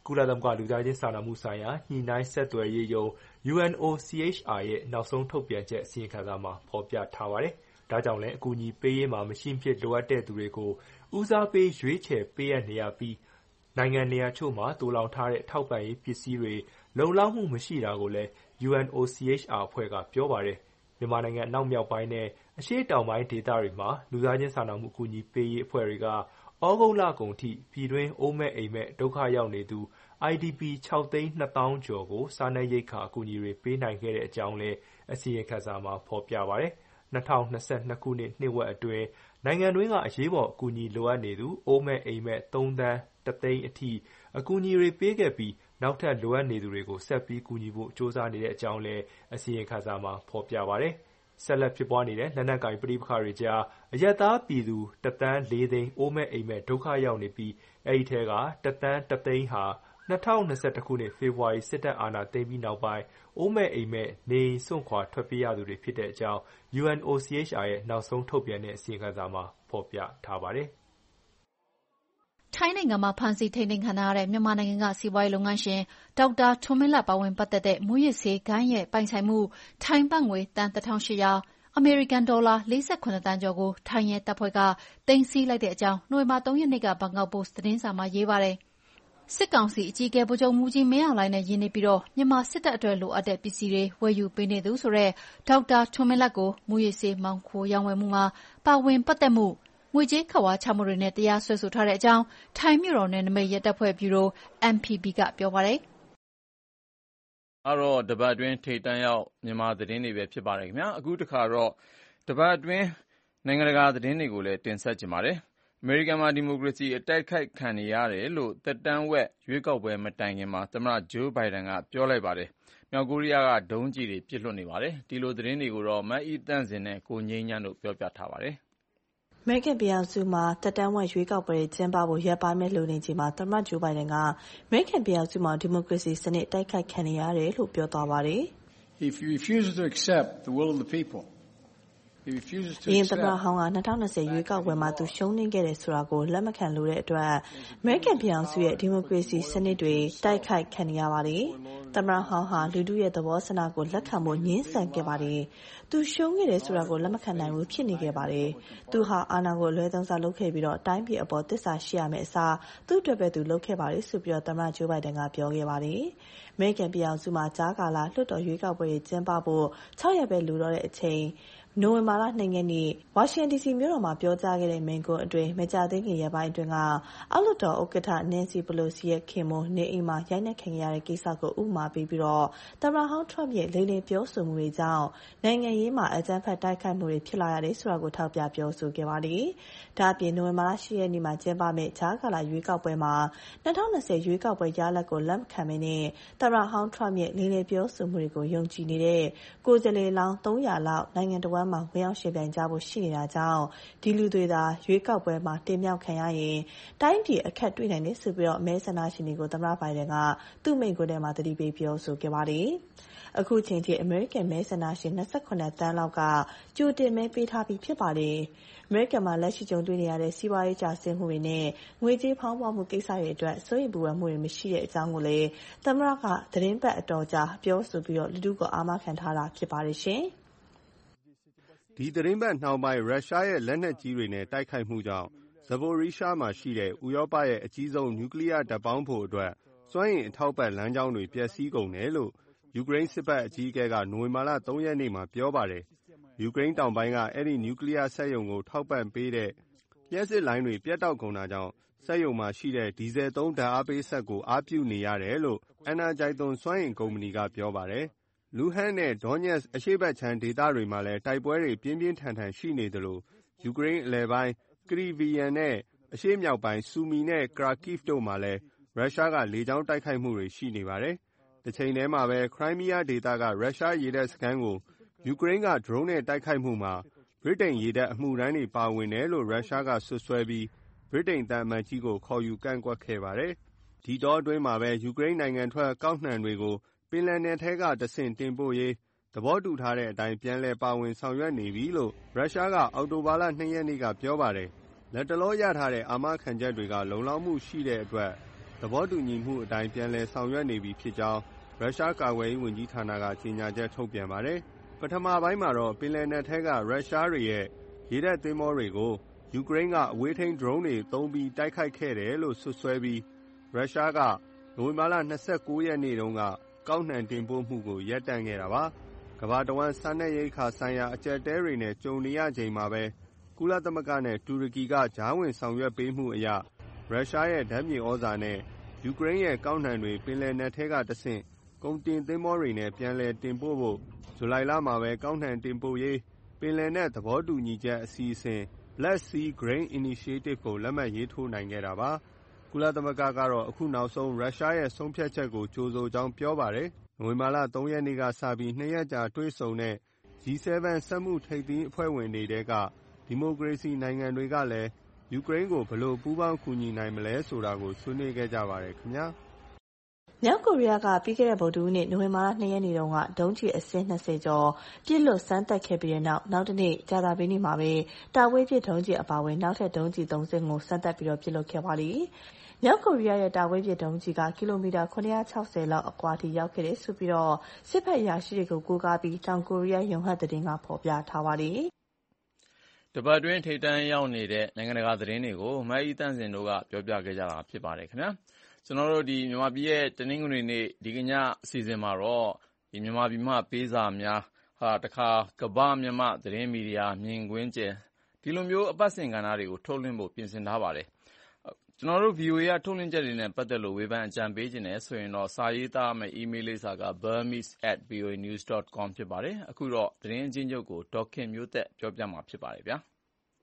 Speaker 5: ကုလသမဂ္ဂလူသားချင်းစာနာမှုဆိုင်ရာညှိနှိုင်းဆက်သွယ်ရေးရုံး U N O C H R ရဲ့နောက်ဆုံးထုတ်ပြန်ချက်အစီရင်ခံစာမှာဖော်ပြထားပါတယ်။ဒါကြောင့်လည်းအကူအညီပေးရေးမှာမရှိမဖြစ်လိုအပ်တဲ့သူတွေကိုဦးစားပေးရွေးချယ်ပေးအပ်နေရပြီးနိုင်ငံနေရာချို့မှာသိုလှောင်ထားတဲ့ထောက်ပံ့ရေးပစ္စည်းတွေလုံလောက်မှုမရှိတာကိုလည်း U N O C H R အဖွဲ့ကပြောပါတယ်။မြန်မာနိုင်ငံအနောက်မြောက်ပိုင်းနဲ့အရှေ့တောင်ပိုင်းဒေသတွေမှာလူသားချင်းစာနာမှုအကူအညီပေးရေးအဖွဲ့တွေကဩဂုတ်လကုန်ထိပြည်တွင်းအိုးမဲ့အိမ်မဲ့ဒုက္ခရောက်နေသူ I D P ခြောက်သိန်းနှစ်သောင်းကျော်ကိုစားနပ်ရိက္ခာအကူအညီတွေပေးနိုင်ခဲ့တဲ့အကြောင်းလည်းအစီရင်ခံစာမှာဖော်ပြပါတယ်။၂၀၂၂ခုနှစ်နှစ်ဝက်အတွင်းနိုင်ငံတွင်းကအရေးပေါ်အကူအညီလိုအပ်နေသူအိုးမဲ့အိမ်မဲ့သုံးသန်းတစ်သိန်းအထိအကူအညီတွေပေးခဲ့ပြီးနောက်ထပ်လိုအပ်နေသူတွေကိုဆက်ပြီးကူညီဖို့ကြိုးစားနေတဲ့အကြောင်းလည်းအစီရင်ခံစာမှာဖော်ပြပါတယ်။ဆက်လက်ဖြစ်ပွားနေတဲ့လက်နက်ကိုင်ပဋိပက္ခတွေကြားအရပ်သားပြည်သူတစ်သန်းလေးသိန်းအိုးမဲ့အိမ်မဲ့ဒုက္ခရောက်နေပြီးအဲဒီထဲကတစ်သန်းတစ်သိန်းဟာ၂၀၂၁ခုနှစ်ဖေဖော်ဝါရီစစ်တပ်အာဏာသိမ်းပြီးနောက်ပိုင်းအိုးမဲ့အိမ်မဲ့နေအိမ်စွန့်ခွာထွက်ပြေးရသူတွေဖြစ်တဲ့အကြောင်း U N O C H R ရဲ့နောက်ဆုံးထုတ်ပြန်တဲ့အစီရင်ခံစာမှာဖော်ပြထားပါတယ်
Speaker 21: ။ထိုင်းနိုင်ငံမှာဖမ်းဆီးထိန်းသိမ်းခံထားရတဲ့မြန်မာနိုင်ငံကစီးပွားရေးလုပ်ငန်းရှင်ဒေါက်တာထွန်းမင်းလတ်ပါဝင်ပတ်သက်တဲ့မူးယစ်ဆေးဂိုဏ်းရဲ့ပိုင်ဆိုင်မှုထိုင်းဘတ်ငွေသန်းတစ်ထောင်ရှစ်ရာအမေရိကန်ဒေါ်လာလေးဆယ့်ခုနစ်သန်းကျော်ကိုထိုင်းရဲတပ်ဖွဲ့ကသိမ်းဆည်းလိုက်တဲ့အကြောင်းနိုဝင်ဘာသုံးရက်နေ့ကဘန်ကောက်ပို့စ်သတင်းစာမှာရေးပါတယ်။စစ်ကောင်စီအကြီးအကဲဗိုလ်ချုပ်မှူးကြီးမင်းအောင်လှိုင်နဲ့ရင်းနှီးပြီးမြန်မာစစ်တပ်အတွက်လိုအပ်တဲ့ပစ္စည်းတွေဝယ်ယူပေးနေသူဆိုတဲ့ဒေါက်တာထွန်းမင်းလတ်ကိုမူးယစ်ဆေးမှောင်ခိုရောင်းဝယ်မှုမှာပါဝင်ပတ်သက်မှုငွေကြေးခဝါချမှုတွေနဲ့တရားစွဲဆိုထားတဲ့အကြောင်းထိုင်းမြို့တော်နယ်နိမိတ်ရဲတပ်ဖွဲ့ဗျူရို M P B ကပြောပါတယ်
Speaker 2: ။အားတော့တပတ်အတွင်းထိပ်တန်းရောက်မြန်မာသတင်းတွေပဲဖြစ်ပါတယ်ခင်ဗျာ။အခုတစ်ခါတော့တပတ်အတွင်းနိုင်ငံတကာသတင်းတွေကိုလည်းတင်ဆက်ကြပါမယ်။အမေရိကန်မှာဒီမိုကရေစီအတိုက်ခိုက်ခံနေရတယ်လို့သက်တမ်းဝက်ရွေးကောက်ပွဲမတိုင်ခင်မှာသမ္မတဂျိုးဘိုင်ဒန်ကပြောလိုက်ပါတယ်။မြောက်ကိုရီးယားကဒုံးကျည်တွေပစ်လွှတ်နေပါတယ်။ဒီလိုသတင်းတွေကိုတော့မအီသန့်စင်နဲ့ကိုငြိမ်းချမ်းတို့ပြောပြထားပါတယ်။
Speaker 8: အမေရိကန်ပြည်ထောင်စုမှာသက်တမ်းဝက်ရွေးကောက်ပွဲတွေကျင်းပဖို့ရက်ပိုင်းပဲလိုနေချိန်မှာသမ္မတဂျိုးဘိုင်ဒန်ကအမေရိကန်ပြည်ထောင်စုမှာဒီမိုကရေစီစနစ်တိုက်ခိုက်ခံနေရတယ်လို့ပြောသွားပါတယ်။
Speaker 9: If you refuse to accept the will of the people
Speaker 8: အရင်သမ္မတဟောင်းက၂၀၂၀ရွေးကောက်ပွဲမှာသူရှုံးနိမ့်ခဲ့တယ်ဆိုတာကိုလက်မခံလို့တဲ့အတွက်အမေရိကန်ပြည်ထောင်စုရဲ့ဒီမိုကရေစီစနစ်တွေတိုက်ခိုက်ခံနေရပါတယ်။သမ္မတဟောင်းဟာလူထုရဲ့သဘောဆန္ဒကိုလက်ခံဖို့ငြင်းဆန်ခဲ့ပါတယ်။သူရှုံးခဲ့တယ်ဆိုတာကိုလက်မခံနိုင်ဘူးဖြစ်နေခဲ့ပါတယ်။သူဟာအာဏာကိုလွဲသုံးစားလုပ်ခဲ့ပြီးတော့တိုင်းပြည်အပေါ်သစ္စာရှိရမယ့်အစားသူ့အတွက်ပဲသူလုပ်ခဲ့ပါတယ်ဆိုပြီးတော့သမ္မတဂျိုးဘိုင်ဒန်ကပြောခဲ့ပါတယ်။အမေရိကန်ပြည်ထောင်စုမှာကြားကာလလွှတ်တော်ရွေးကောက်ပွဲတွေကျင်းပဖို့၆ရက်ပဲလိုတော့တဲ့အချိန်နိုဝင်ဘာလ၂ရက်နေ့ဝါရှင်တန်ဒီစီမြို့တော်မှာပြောကြားခဲ့တဲ့မိန့်ခွန်းအတွင်းမကြာသေးခင်ရက်ပိုင်းအတွင်းကအောက်လွှတ်တော်ဥက္ကဋ္ဌနန်စီပလိုစီရဲ့ခင်မွန်းနေအိမ်မှာရိုက်နှက်ခံရတဲ့ကိစ္စကိုဥပမာပေးပြီးတော့သမ္မတဟောင်းထရမ့်ရဲ့လိမ်လည်ပြောဆိုမှုတွေကြောင့်နိုင်ငံရေးမှာအကြမ်းဖက်တိုက်ခိုက်မှုတွေဖြစ်လာရတယ်ဆိုတာကိုထောက်ပြပြောဆိုခဲ့ပါတယ်။ဒါ့အပြင်နိုဝင်ဘာလ၈ရက်နေ့မှာကျင်းပမယ့်ဂျာကာလာရွေးကောက်ပွဲမှာ၂၀၂၀ရွေးကောက်ပွဲရလဒ်ကိုလက်မခံမနဲ့သမ္မတဟောင်းထရမ့်ရဲ့လိမ်လည်ပြောဆိုမှုတွေကိုယုံကြည်နေတဲ့ကိုယ်စားလှယ်လောင်းသုံးရာလောက်နိုင်ငံတော်မှာဝင်ရောက်ရှင်ပြိုင်ကြဖို့ရှိနေတာကြောင့်ဒီလူတွေသာရွေးကောက်ပွဲမှာတင်မြှောက်ခံရရင်တိုင်းပြည်အခက်တွေ့နိုင်တယ်ဆိုပြီးတော့မဲဆန္ဒရှင်တွေကိုသမ္မတဘိုင်ဒန်ကသူ့မိန့်ခွန်းထဲမှာသတိပေးပြောဆိုခဲ့ပါတယ်။အခုချိန်ထိအမေရိကန်မဲဆန္ဒရှင်၂၇သန်းလောက်ကကြိုတင်မဲပေးထားပြီးဖြစ်ပါတယ်။အမေရိကန်မှာလက်ရှိကြုံတွေ့နေရတဲ့စီးပွားရေးကျဆင်းမှုတွေနဲ့ငွေကြေးဖောင်းပွားမှုကိစ္စတွေအတွက်စိုးရိမ်ပူပန်မှုတွေမရှိတဲ့အကြောင်းကိုလည်းသမ္မတကသတင်းပတ်အတော်ကြာပြောဆိုပြီးတော့လူထုကိုအာမခံထားတာဖြစ်ပါတယ်ရှင်။
Speaker 23: ဒီသတင်းပတ်နှောင်းပိုင်းရုရှားရဲ့လက်နက်ကြီးတွေနဲ့တိုက်ခိုက်မှုကြောင့်ဇဗိုရီးရှားမှာရှိတဲ့ဥရောပရဲ့အကြီးဆုံးနျူကလ িয়ার ဓာတ်ပေါင်းဖိုအတွက်စွမ်းအင်အထောက်ပံ့လမ်းကြောင်းတွေပျက်စီးကုန်တယ်လို့ယူကရိန်းစစ်ဘက်အကြီးအကဲကနိုဝင်ဘာလ၃ရက်နေ့မှာပြောပါတယ်။ယူကရိန်းတောင်ပိုင်းကအဲ့ဒီနျူကလ িয়ার စက်ရုံကိုထောက်ပံ့ပေးတဲ့လျှပ်စစ်လိုင်းတွေပြတ်တောက်ကုန်တာကြောင့်စက်ရုံမှာရှိတဲ့ဒီဇယ်သုံးဓာတ်အားပေးစက်ကိုအားပြုနေရတယ်လို့အန်နာဂျိုင်သွန်စွမ်းအင်ကုမ္ပဏီကပြောပါတယ်။လူဟန်နဲ့ဒေါညက်စ်အရှေ့ဘက်ခြမ်းဒေသတွေမှာလည်းတိုက်ပွဲတွေပြင်းပြင်းထန်ထန်ရှိနေသလိုယူကရိန်းအလယ်ပိုင်းကရီဗီယန်နဲ့အရှေ့မြောက်ပိုင်းဆူမီနဲ့ကရာကိဗ်တို့မှာလည်းရုရှားကလေကြောင်းတိုက်ခိုက်မှုတွေရှိနေပါတယ်။တစ်ချိန်တည်းမှာပဲခရိုင်းမီးယားဒေသကရုရှားရေတပ်စခန်းကိုယူကရိန်းကဒရုန်းနဲ့တိုက်ခိုက်မှုမှာဗြိတိန်ရေတပ်အမှုထမ်းတွေပါဝင်တယ်လို့ရုရှားကဆွဆွဲပြီးဗြိတိန်သံအမတ်ကြီးကိုခေါ်ယူကန့်ကွက်ခဲ့ပါတယ်။ဒီတောအတွင်းမှာပဲယူကရိန်းနိုင်ငံထွက်ကောက်နှံတွေကိုပင်လယ်နယ်ထဲကတဆင့်တင်ပို့ရေးသဘောတူထားတဲ့အတိုင်းပြန်လည်ပါဝင်ဆောင်ရွက်နေပြီလို့ရုရှားကအောက်တိုဘာလ၂ရက်နေ့ကပြောပါတယ်။လက်တလောရထားတဲ့အာမခံချက်တွေကလုံလောက်မှုရှိတဲ့အတွက်သဘောတူညီမှုအတိုင်းပြန်လည်ဆောင်ရွက်နေပြီဖြစ်ကြောင်းရုရှားကာကွယ်ရေးဝန်ကြီးဌာနကကြေညာချက်ထုတ်ပြန်ပါတယ်။ပထမပိုင်းမှာတော့ပင်လယ်နက်ထဲကရုရှားတွေရဲ့ရေတပ်သင်္ဘောတွေကိုယူကရိန်းကအဝေးထိန်း drone တွေသုံးပြီးတိုက်ခိုက်ခဲ့တယ်လို့စွပ်စွဲပြီးရုရှားကနိုဝင်ဘာလ၂၉ရက်နေ့တုန်းကကောက်နှံတင်ပို့မှုကိုရပ်တန့်ခဲ့တာပါ။ကမ္ဘာတဝန်းစားနပ်ရိက္ခာဆိုင်ရာအကျပ်အတည်းတွေနဲ့ကြုံနေရချိန်မှာပဲကုလသမဂ္ဂနဲ့တူရကီကကြားဝင်ဆောင်ရွက်ပေးမှုအရရုရှားရဲ့ဓာတ်မြေဩဇာနဲ့ယူကရိန်းရဲ့ကောက်နှံတွေပင်လယ်နက်ထဲကတဆင့်ကုန်တင်သင်္ဘောတွေနဲ့ပြန်လည်တင်ပို့ဖို့ဇူလိုင်လမှာပဲကောက်နှံတင်ပို့ရေးပင်လယ်နက်သဘောတူညီချက်အစီအစဉ် Black Sea Grain Initiative ကိုလက်မှတ်ရေးထိုးနိုင်ခဲ့တာပါ။ကုလသမဂ္ဂကတော့အခုနောက်ဆုံးရုရှားရဲ့ဆုံးဖြတ်ချက်ကိုကြိုဆိုကြောင်းပြောပါတယ်။နိုဝင်ဘာလ၃ရက်နေ့ကစပြီးနှစ်ရက်ကြာတွေ့ဆုံတဲ့ ဂျီ ဆဲဗန် စက်မှုထိပ်သီးအဖွဲ့ဝင်တွေထဲကဒီမိုကရေစီနိုင်ငံတွေကလည်းယူကရိန်းကိုဘယ်လိုပူးပေါင်းကူညီနိုင်မလဲဆိုတာကိုဆွေးနွေးခဲ့ကြပါတယ်ခင်ဗျာ
Speaker 8: ။မြောက်ကိုရီးယားကပြီးခဲ့တဲ့ဗုဒ္ဓဟူးနေ့နိုဝင်ဘာလ၂ရက်နေ့တုန်းကဒုံးကျည်အစင်း၂၀ကျော်ပစ်လွတ်စမ်းသပ်ခဲ့ပြီးတဲ့နောက်နောက်တစ်နေ့ကြာသပတေးနေ့မှာပဲတာဝေးပစ်ဒုံးကျည်အပါအဝင်နောက်ထပ်ဒုံးကျည်၃စင်းကိုစမ်းသပ်ပြီးတော့ပစ်လွတ်ခဲ့ပါလိမ့်။မြောက်ကိုရီးယားရဲ့တာဝေးပစ်ဒုံးကျည်ကကီလိုမီတာ၇၆၀လောက်အကွာထိရောက်ခဲ့တယ်ဆိုပြီးတော့စစ်ဘက်အရာရှိတွေကိုကိုးကားပြီးတောင်ကိုရီးယားယုံဟပ်သတင်းကဖော်ပြထားပါလိမ့်
Speaker 2: ။တပတ်တွင်းထိပ်တန်းရောက်နေတဲ့နိုင်ငံတကာသတင်းတွေကိုမအီတန့်စင်တို့ကပြောပြခဲ့ကြတာဖြစ်ပါတယ်ခင်ဗျာ။ကျွန်တော်တို့ဒီမြန်မာပြည်ရဲ့တနင်္ဂနွေနေ့ဒီကညအစီအစဉ်မှာတော့ဒီမြန်မာပြည်မှာပေးစာများဟာတခါကမ္ဘာမြန်မာသတင်းမီဒီယာမြင်ကွင်းကျယ်ဒီလိုမျိုးအပတ်စဉ်ကဏ္ဍတွေကိုထုတ်လွှင့်ဖို့ပြင်ဆင်ထားပါတယ်။ကျွန်တော်တို့ ဗွီအိုအေ ကထုတ်လွှင့်ချက်တွေနဲ့ပတ်သက်လို့ဝေဖန်အကြံပေးခြင်းနဲ့ဆိုရင်တော့စာရေးသားမယ့် email လိပ်စာက burmese at voa news dot com ဖြစ်ပါတယ်။အခုတော့သတင်းအချင်းချုပ်ကိုဒေါက်ခင်မျိုးသက်ပြောပြမှာဖြစ်ပါတယ်ဗျာ။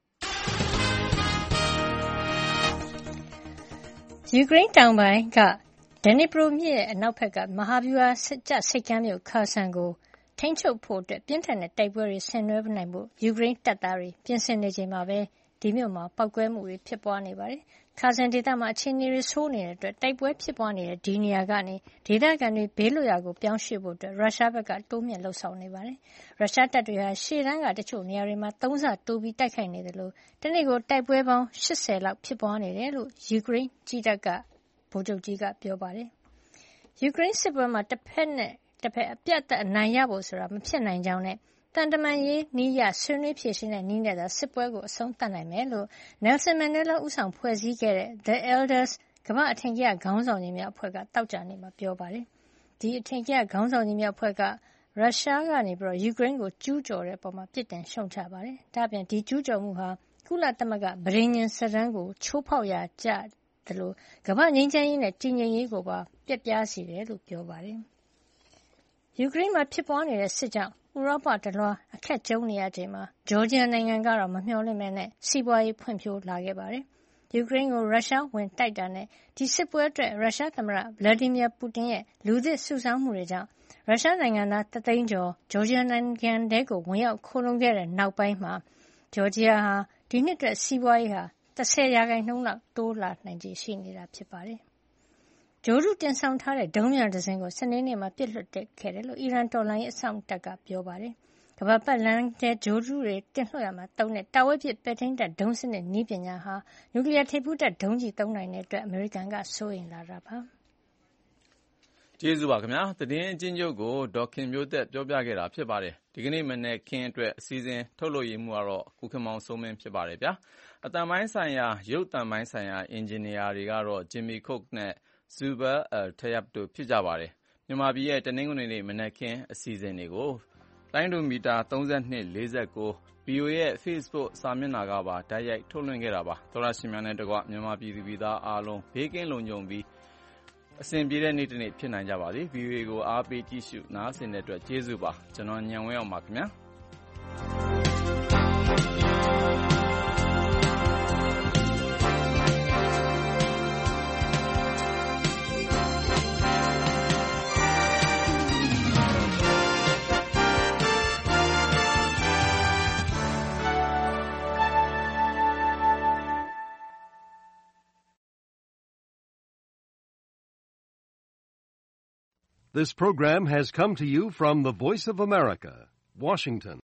Speaker 3: ယူကရိန်းတောင်ပိုင်းကဒနီပရိုမြစ်ရဲ့အနောက်ဘက်ကမဟာဗျူဟာကျဆိပ်ကမ်းမြို့ခါဆန်ကိုထိန်းချုပ်ဖို့အတွက်ပြင်းထန်တဲ့တိုက်ပွဲတွေဆင်နွှဲနိုင်ဖို့ယူကရိန်းတပ်သားတွေပြင်ဆင်နေချိန်မှာပဲဒီမြို့မှာပောက်ကွဲမှုတွေဖြစ်ပွားနေပါတယ်။ခါဆန်ဒေသမှာအခြေအနေတွေဆိုးနေတဲ့အတွက်တိုက်ပွဲဖြစ်ပွားနေတဲ့ဒီနေရာကနေဒေသခံတွေဘေးလွတ်ရာကိုပြောင်းရွှေ့ဖို့အတွက်ရုရှားဘက်ကတိုးမြင့်လှုံ့ဆော်နေပါတယ်။ရုရှားတပ်တွေဟာရှေ့တန်းကတချို့နေရာတွေမှာသုံးဆတိုးပြီးတိုက်ခိုက်နေတယ်လို့တနေ့ကိုတိုက်ပွဲပေါင်း၈၀လောက်ဖြစ်ပွားနေတယ်လို့ယူကရိန်းကြည်းတပ်ကဗိုလ်ချုပ်ကြီးကပြောပါတယ်။ယူကရိန်းစစ်ပွဲမှာတစ်ဖက်နဲ့တစ်ဖက်အပြတ်အနိုင်ရဖို့ဆိုတာမဖြစ်နိုင်ကြောင်းနဲ့တန်တမန်ရေးနီးရဆွေးနွေးဖြေရှင်းတဲ့နီးနဲ့သာစစ်ပွဲကိုအဆုံးသတ်နိုင်မယ်လို့ Nelson Mandela ဦးဆောင်ဖွဲ့စည်းခဲ့တဲ့ The Elders ကမ္ဘာအထင်ကြီးခေါင်းဆောင်ကြီးများအဖွဲ့ကတောက်ကြနေမှာပြောပါတယ်။ဒီအထင်ကြီးခေါင်းဆောင်ကြီးများအဖွဲ့ကရုရှားကနေပြီးတော့ယူကရိန်းကိုကျူးကျော်တဲ့အပေါ်မှာပြစ်တင်ရှုံချပါတယ်။ဒါ့အပြင်ဒီကျူးကျော်မှုဟာကုလသမဂ္ဂဗြိဉ္ဉ်စာတမ်းကိုချိုးဖောက်ရာကျတယ်လို့ကမ္ဘာငြိမ်းချမ်းရေးနဲ့တည်ငြိမ်ရေးကိုပါပျက်ပြားစေတယ်လို့ပြောပါတယ်။ယူကရိန်းမှာဖြစ်ပွားနေတဲ့စစ်ကြောင့်ဥရောပတလွှားအခက်ကြုံနေရချိန်မှာဂျော်ဂျီယာနိုင်ငံကတော့မမျှော်လင့်မဲနဲ့စီးပွားရေးဖွံ့ဖြိုးလာခဲ့ပါတယ်။ယူကရိန်းကိုရုရှားဝင်တိုက်တာနဲ့ဒီစစ်ပွဲအတွက်ရုရှားသမ္မတဗလာဒီမီယာပူတင်ရဲ့လူသစ်စုဆောင်းမှုတွေကြောင့်ရုရှားနိုင်ငံသားတသိန်းကျော်ဂျော်ဂျီယာနိုင်ငံထဲကိုဝင်ရောက်ခိုးလုံခဲ့တဲ့နောက်ပိုင်းမှာဂျော်ဂျီယာဟာဒီနှစ်အတွက်စီးပွားရေးဟာ၁၀ရာခိုင်နှုန်းလောက်တိုးလာနိုင်ခြေရှိနေတာဖြစ်ပါတယ်။ဂျိုးထုတင်ဆောင်ထားတဲ့ဒုံးပျံတစင်းကိုစနေနေ့မှာပစ်လွှတ်ခဲ့တယ်လို့အီရန်တော်လှန်ရေးအစောင့်တပ်ကပြောပါတယ်။ကမ္ဘာပတ်လမ်းထဲဂျိုးထုတွေတင်လွှတ်ရမှာတုံးတဲ့တာဝဲပစ်ပဲ့ထိန်းတပ်ဒုံးစနစ်နည်းပညာဟာနျူကလ িয়ার ထိပ်ဖူးတပ်ဒုံးကျည်သုံးနိုင်တဲ့အတွက်အမေရိကန်ကစိုးရိမ်လာတာပါ
Speaker 2: ။ကျေးဇူးပါခင်ဗျာ။သတင်းအချင်းချုပ်ကိုဒေါက်ခင်မျိုးသက်ပြောပြခဲ့တာဖြစ်ပါတယ်။ဒီကနေ့မနေ့ခင်းအတွက်အစည်းအဝေးထုတ်လွှင့်ရေးမှုကတော့ကုခင်မောင်စိုးမင်းဖြစ်ပါတယ်ဗျာ။အတန်ပိုင်းဆိုင်ရာရုပ်တန်ပိုင်းဆိုင်ရာအင်ဂျင်နီယာတွေကတော့ Jimmy Cook နဲ့ Zubair Al-Tayyab တို့ဖြစ်ကြပါတယ်။မြန်မာပြည်ရဲ့တနင်္ဂနွေနေ့မနက်ခင်းအစီအစဉ်တွေကိုလိုင်းဒိုမီတာသုံး၂ ၄၉ ဗီအိုအေရဲ့ Facebook စာမျက်နှာကပါတိုက်ရိုက်ထုတ်လွှင့်ခဲ့တာပါ။သောရရှင်များနဲ့တကွမြန်မာပြည်သူပြည်သားအားလုံးဘေးကင်းလုံခြုံပြီးအစဉ်ပြေတဲ့နေ့တစ်နေ့ဖြစ်နိုင်ကြပါစေ။ ဗီအိုအေကိုအားပေးကြည့်ရှုနားဆင်တဲ့အတွက်ကျေးဇူးပါ။ကျွန်တော်ညံဝဲအောင်ပါခင်ဗျာ။
Speaker 10: This program has come to you from the Voice of America, Washington.